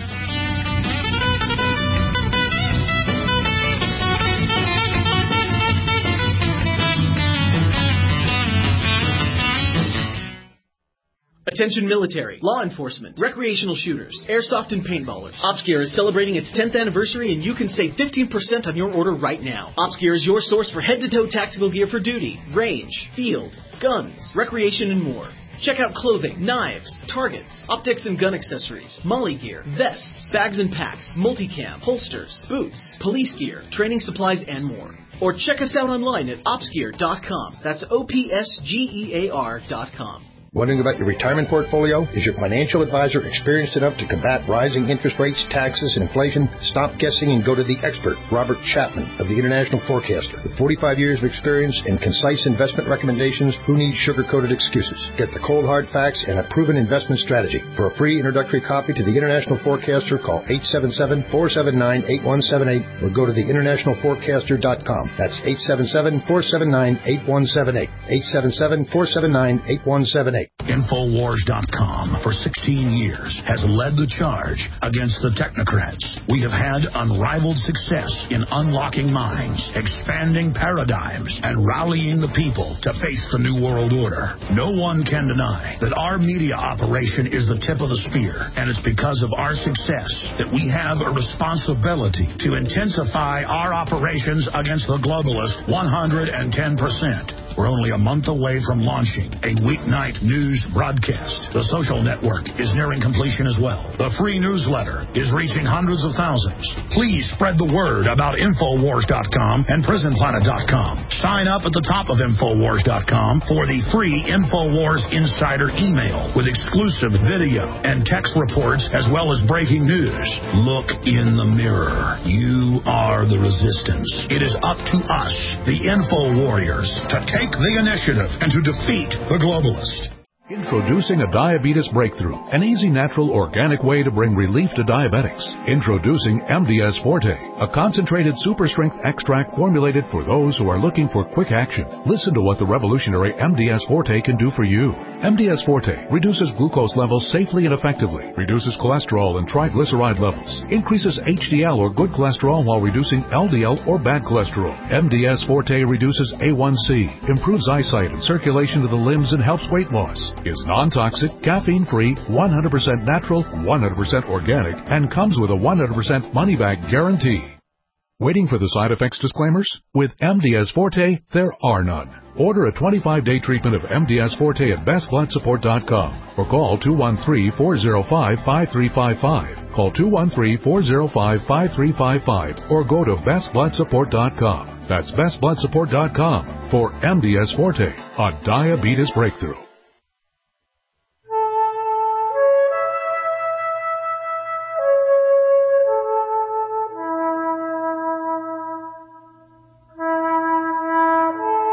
[SPEAKER 4] Attention military, law enforcement, recreational shooters, airsoft and paintballers. OpsGear is celebrating its tenth anniversary and you can save fifteen percent on your order right now. OpsGear is your source for head-to-toe tactical gear for duty, range, field, guns, recreation, and more. Check out clothing, knives, targets, optics and gun accessories, molly gear, vests, bags and packs, multicam, holsters, boots, police gear, training supplies, and more. Or check us out online at ops gear dot com. That's O P S G E A R dot com.
[SPEAKER 22] Wondering about your retirement portfolio? Is your financial advisor experienced enough to combat rising interest rates, taxes, and inflation? Stop guessing and go to the expert, Robert Chapman of the International Forecaster. With forty-five years of experience and concise investment recommendations, who needs sugar-coated excuses? Get the cold hard facts and a proven investment strategy. For a free introductory copy to the International Forecaster, call eight seven seven, four seven nine, eight one seven eight or go to the international forecaster dot com. That's eight seven seven, four seven nine, eight one seven eight. eight seven seven, four seven nine, eight one seven eight.
[SPEAKER 5] Infowars dot com for sixteen years has led the charge against the technocrats. We have had unrivaled success in unlocking minds, expanding paradigms, and rallying the people to face the New World Order. No one can deny that our media operation is the tip of the spear, and it's because of our success that we have a responsibility to intensify our operations against the globalists one hundred ten percent. We're only a month away from launching a weeknight news broadcast. The social network is nearing completion as well. The free newsletter is reaching hundreds of thousands. Please spread the word about Infowars dot com and Prison Planet dot com. Sign up at the top of Infowars dot com for the free Infowars Insider email with exclusive video and text reports as well as breaking news. Look in the mirror. You are the resistance. It is up to us, the Info Warriors, to take the initiative and to defeat the globalist.
[SPEAKER 23] Introducing a diabetes breakthrough, an easy, natural, organic way to bring relief to diabetics. Introducing M D S Forte, a concentrated super strength extract formulated for those who are looking for quick action. Listen to what the revolutionary M D S Forte can do for you. M D S Forte reduces glucose levels safely and effectively, reduces cholesterol and triglyceride levels, increases H D L or good cholesterol while reducing L D L or bad cholesterol. M D S Forte reduces A one C, improves eyesight and circulation to the limbs and helps weight loss. Is non-toxic, caffeine-free, one hundred percent natural, one hundred percent organic, and comes with a one hundred percent money-back guarantee. Waiting for the side effects disclaimers? With M D S Forte, there are none. Order a twenty-five day treatment of M D S Forte at best blood support dot com or call two one three, four zero five, five three five five. Call two one three, four zero five, five three five five or go to best blood support dot com. That's best blood support dot com for M D S Forte, a diabetes breakthrough.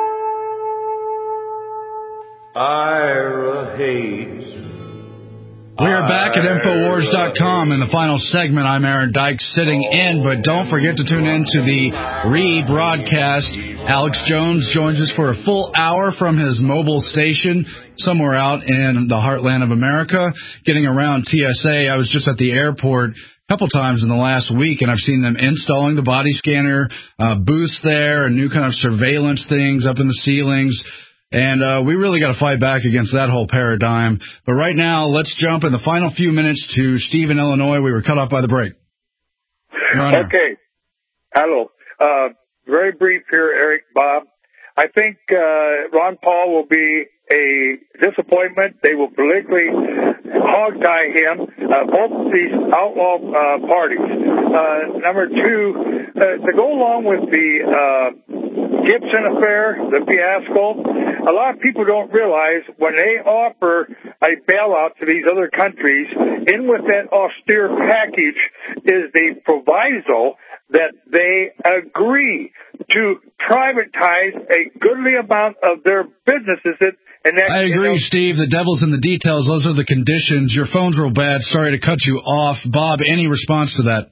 [SPEAKER 24] Ira Hayes
[SPEAKER 2] We are back at Infowars dot com in the final segment. I'm Aaron Dykes sitting in, but don't forget to tune in to the rebroadcast. Alex Jones joins us for a full hour from his mobile station somewhere out in the heartland of America, getting around T S A. I was just at the airport a couple times in the last week, and I've seen them installing the body scanner uh, booths there and new kind of surveillance things up in the ceilings. And uh, we really got to fight back against that whole paradigm. But right now, let's jump in the final few minutes to Steve in Illinois. We were cut off by the break.
[SPEAKER 7] Okay. Hello. Uh, very brief here, Eric, Bob. I think uh, Ron Paul will be a disappointment. They will politically hog-tie him, uh, both these outlaw uh, parties. Uh, number two, uh, to go along with the uh, Gibson affair, the fiasco, a lot of people don't realize when they offer a bailout to these other countries, in with that austere package is the proviso that they agree to privatize a goodly amount of their businesses. That, and that,
[SPEAKER 2] I agree, you know, Steve. The devil's in the details. Those are the conditions. Your phone's real bad. Sorry to cut you off. Bob, any response to that?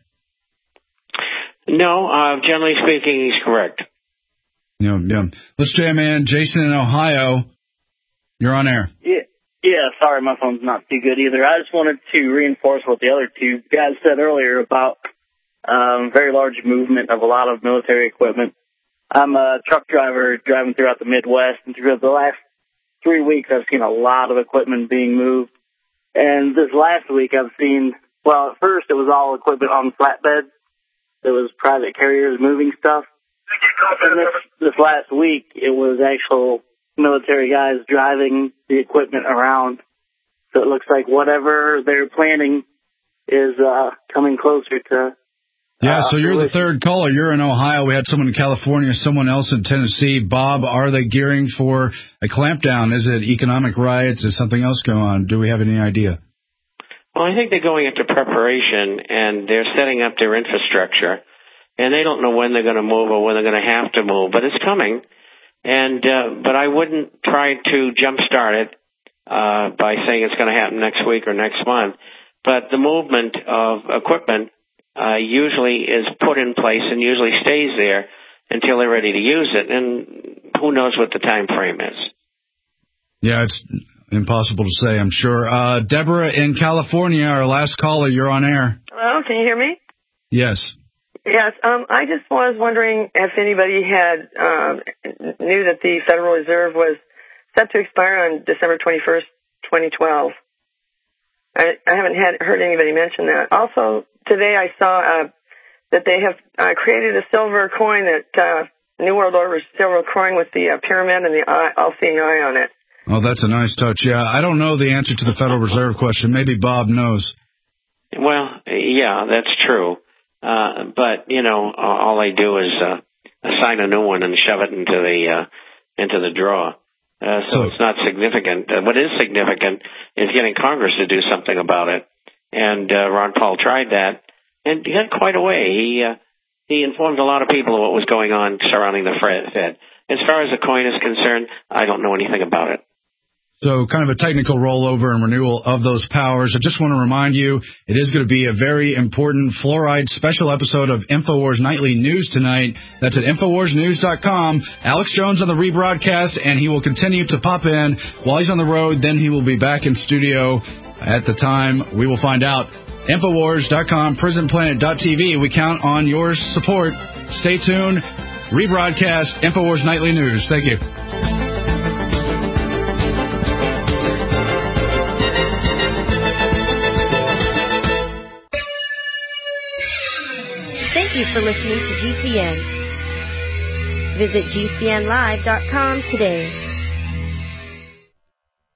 [SPEAKER 3] No, uh, generally speaking, he's correct.
[SPEAKER 2] Yeah, yeah. Let's jam in. Jason in Ohio, you're on air.
[SPEAKER 8] Yeah, yeah. Sorry, my phone's not too good either. I just wanted to reinforce what the other two guys said earlier about um, very large movement of a lot of military equipment. I'm a truck driver driving throughout the Midwest, and throughout the last three weeks, I've seen a lot of equipment being moved. And this last week, I've seen, well, at first it was all equipment on flatbeds. There was private carriers moving stuff. And this, this last week, it was actual military guys driving the equipment around. So it looks like whatever they're planning is uh, coming closer to.
[SPEAKER 2] Yeah,
[SPEAKER 8] uh,
[SPEAKER 2] so you're the third caller. You're in Ohio. We had someone in California, someone else in Tennessee. Bob, are they gearing for a clampdown? Is it economic riots? Is something else going on? Do we have any idea?
[SPEAKER 3] Well, I think they're going into preparation, and they're setting up their infrastructure. And they don't know when they're going to move or when they're going to have to move, but it's coming. And uh, but I wouldn't try to jumpstart it uh, by saying it's going to happen next week or next month. But the movement of equipment uh, usually is put in place and usually stays there until they're ready to use it. And who knows what the time frame is?
[SPEAKER 2] Yeah, it's impossible to say, I'm sure. Uh, Deborah in California, our last caller, you're on air.
[SPEAKER 9] Hello, can you hear me?
[SPEAKER 2] Yes.
[SPEAKER 9] Yes, um, I just was wondering if anybody had um, knew that the Federal Reserve was set to expire on December twenty-first, twenty twelve. I, I haven't had heard anybody mention that. Also, today I saw uh, that they have uh, created a silver coin, that uh, New World Order silver coin with the uh, pyramid and the eye, all-seeing eye on it.
[SPEAKER 2] Oh, that's a nice touch. Yeah, I don't know the answer to the Federal Reserve question. Maybe Bob knows.
[SPEAKER 3] Well, yeah, that's true. Uh, but, you know, all they do is uh, assign a new one and shove it into the uh, into the drawer. Uh, so, so it's not significant. Uh, what is significant is getting Congress to do something about it. And uh, Ron Paul tried that, and he got quite a way. He, uh, he informed a lot of people of what was going on surrounding the Fed. As far as the coin is concerned, I don't know anything about it.
[SPEAKER 2] So kind of a technical rollover and renewal of those powers. I just want to remind you, it is going to be a very important fluoride special episode of InfoWars Nightly News tonight. That's at Infowars News dot com. Alex Jones on the rebroadcast, and he will continue to pop in while he's on the road. Then he will be back in studio at the time. We will find out. Infowars dot com, Prison Planet dot T V. We count on your support. Stay tuned. Rebroadcast, InfoWars Nightly News. Thank you.
[SPEAKER 24] Thank you for listening to G C N. Visit G C N live dot com today.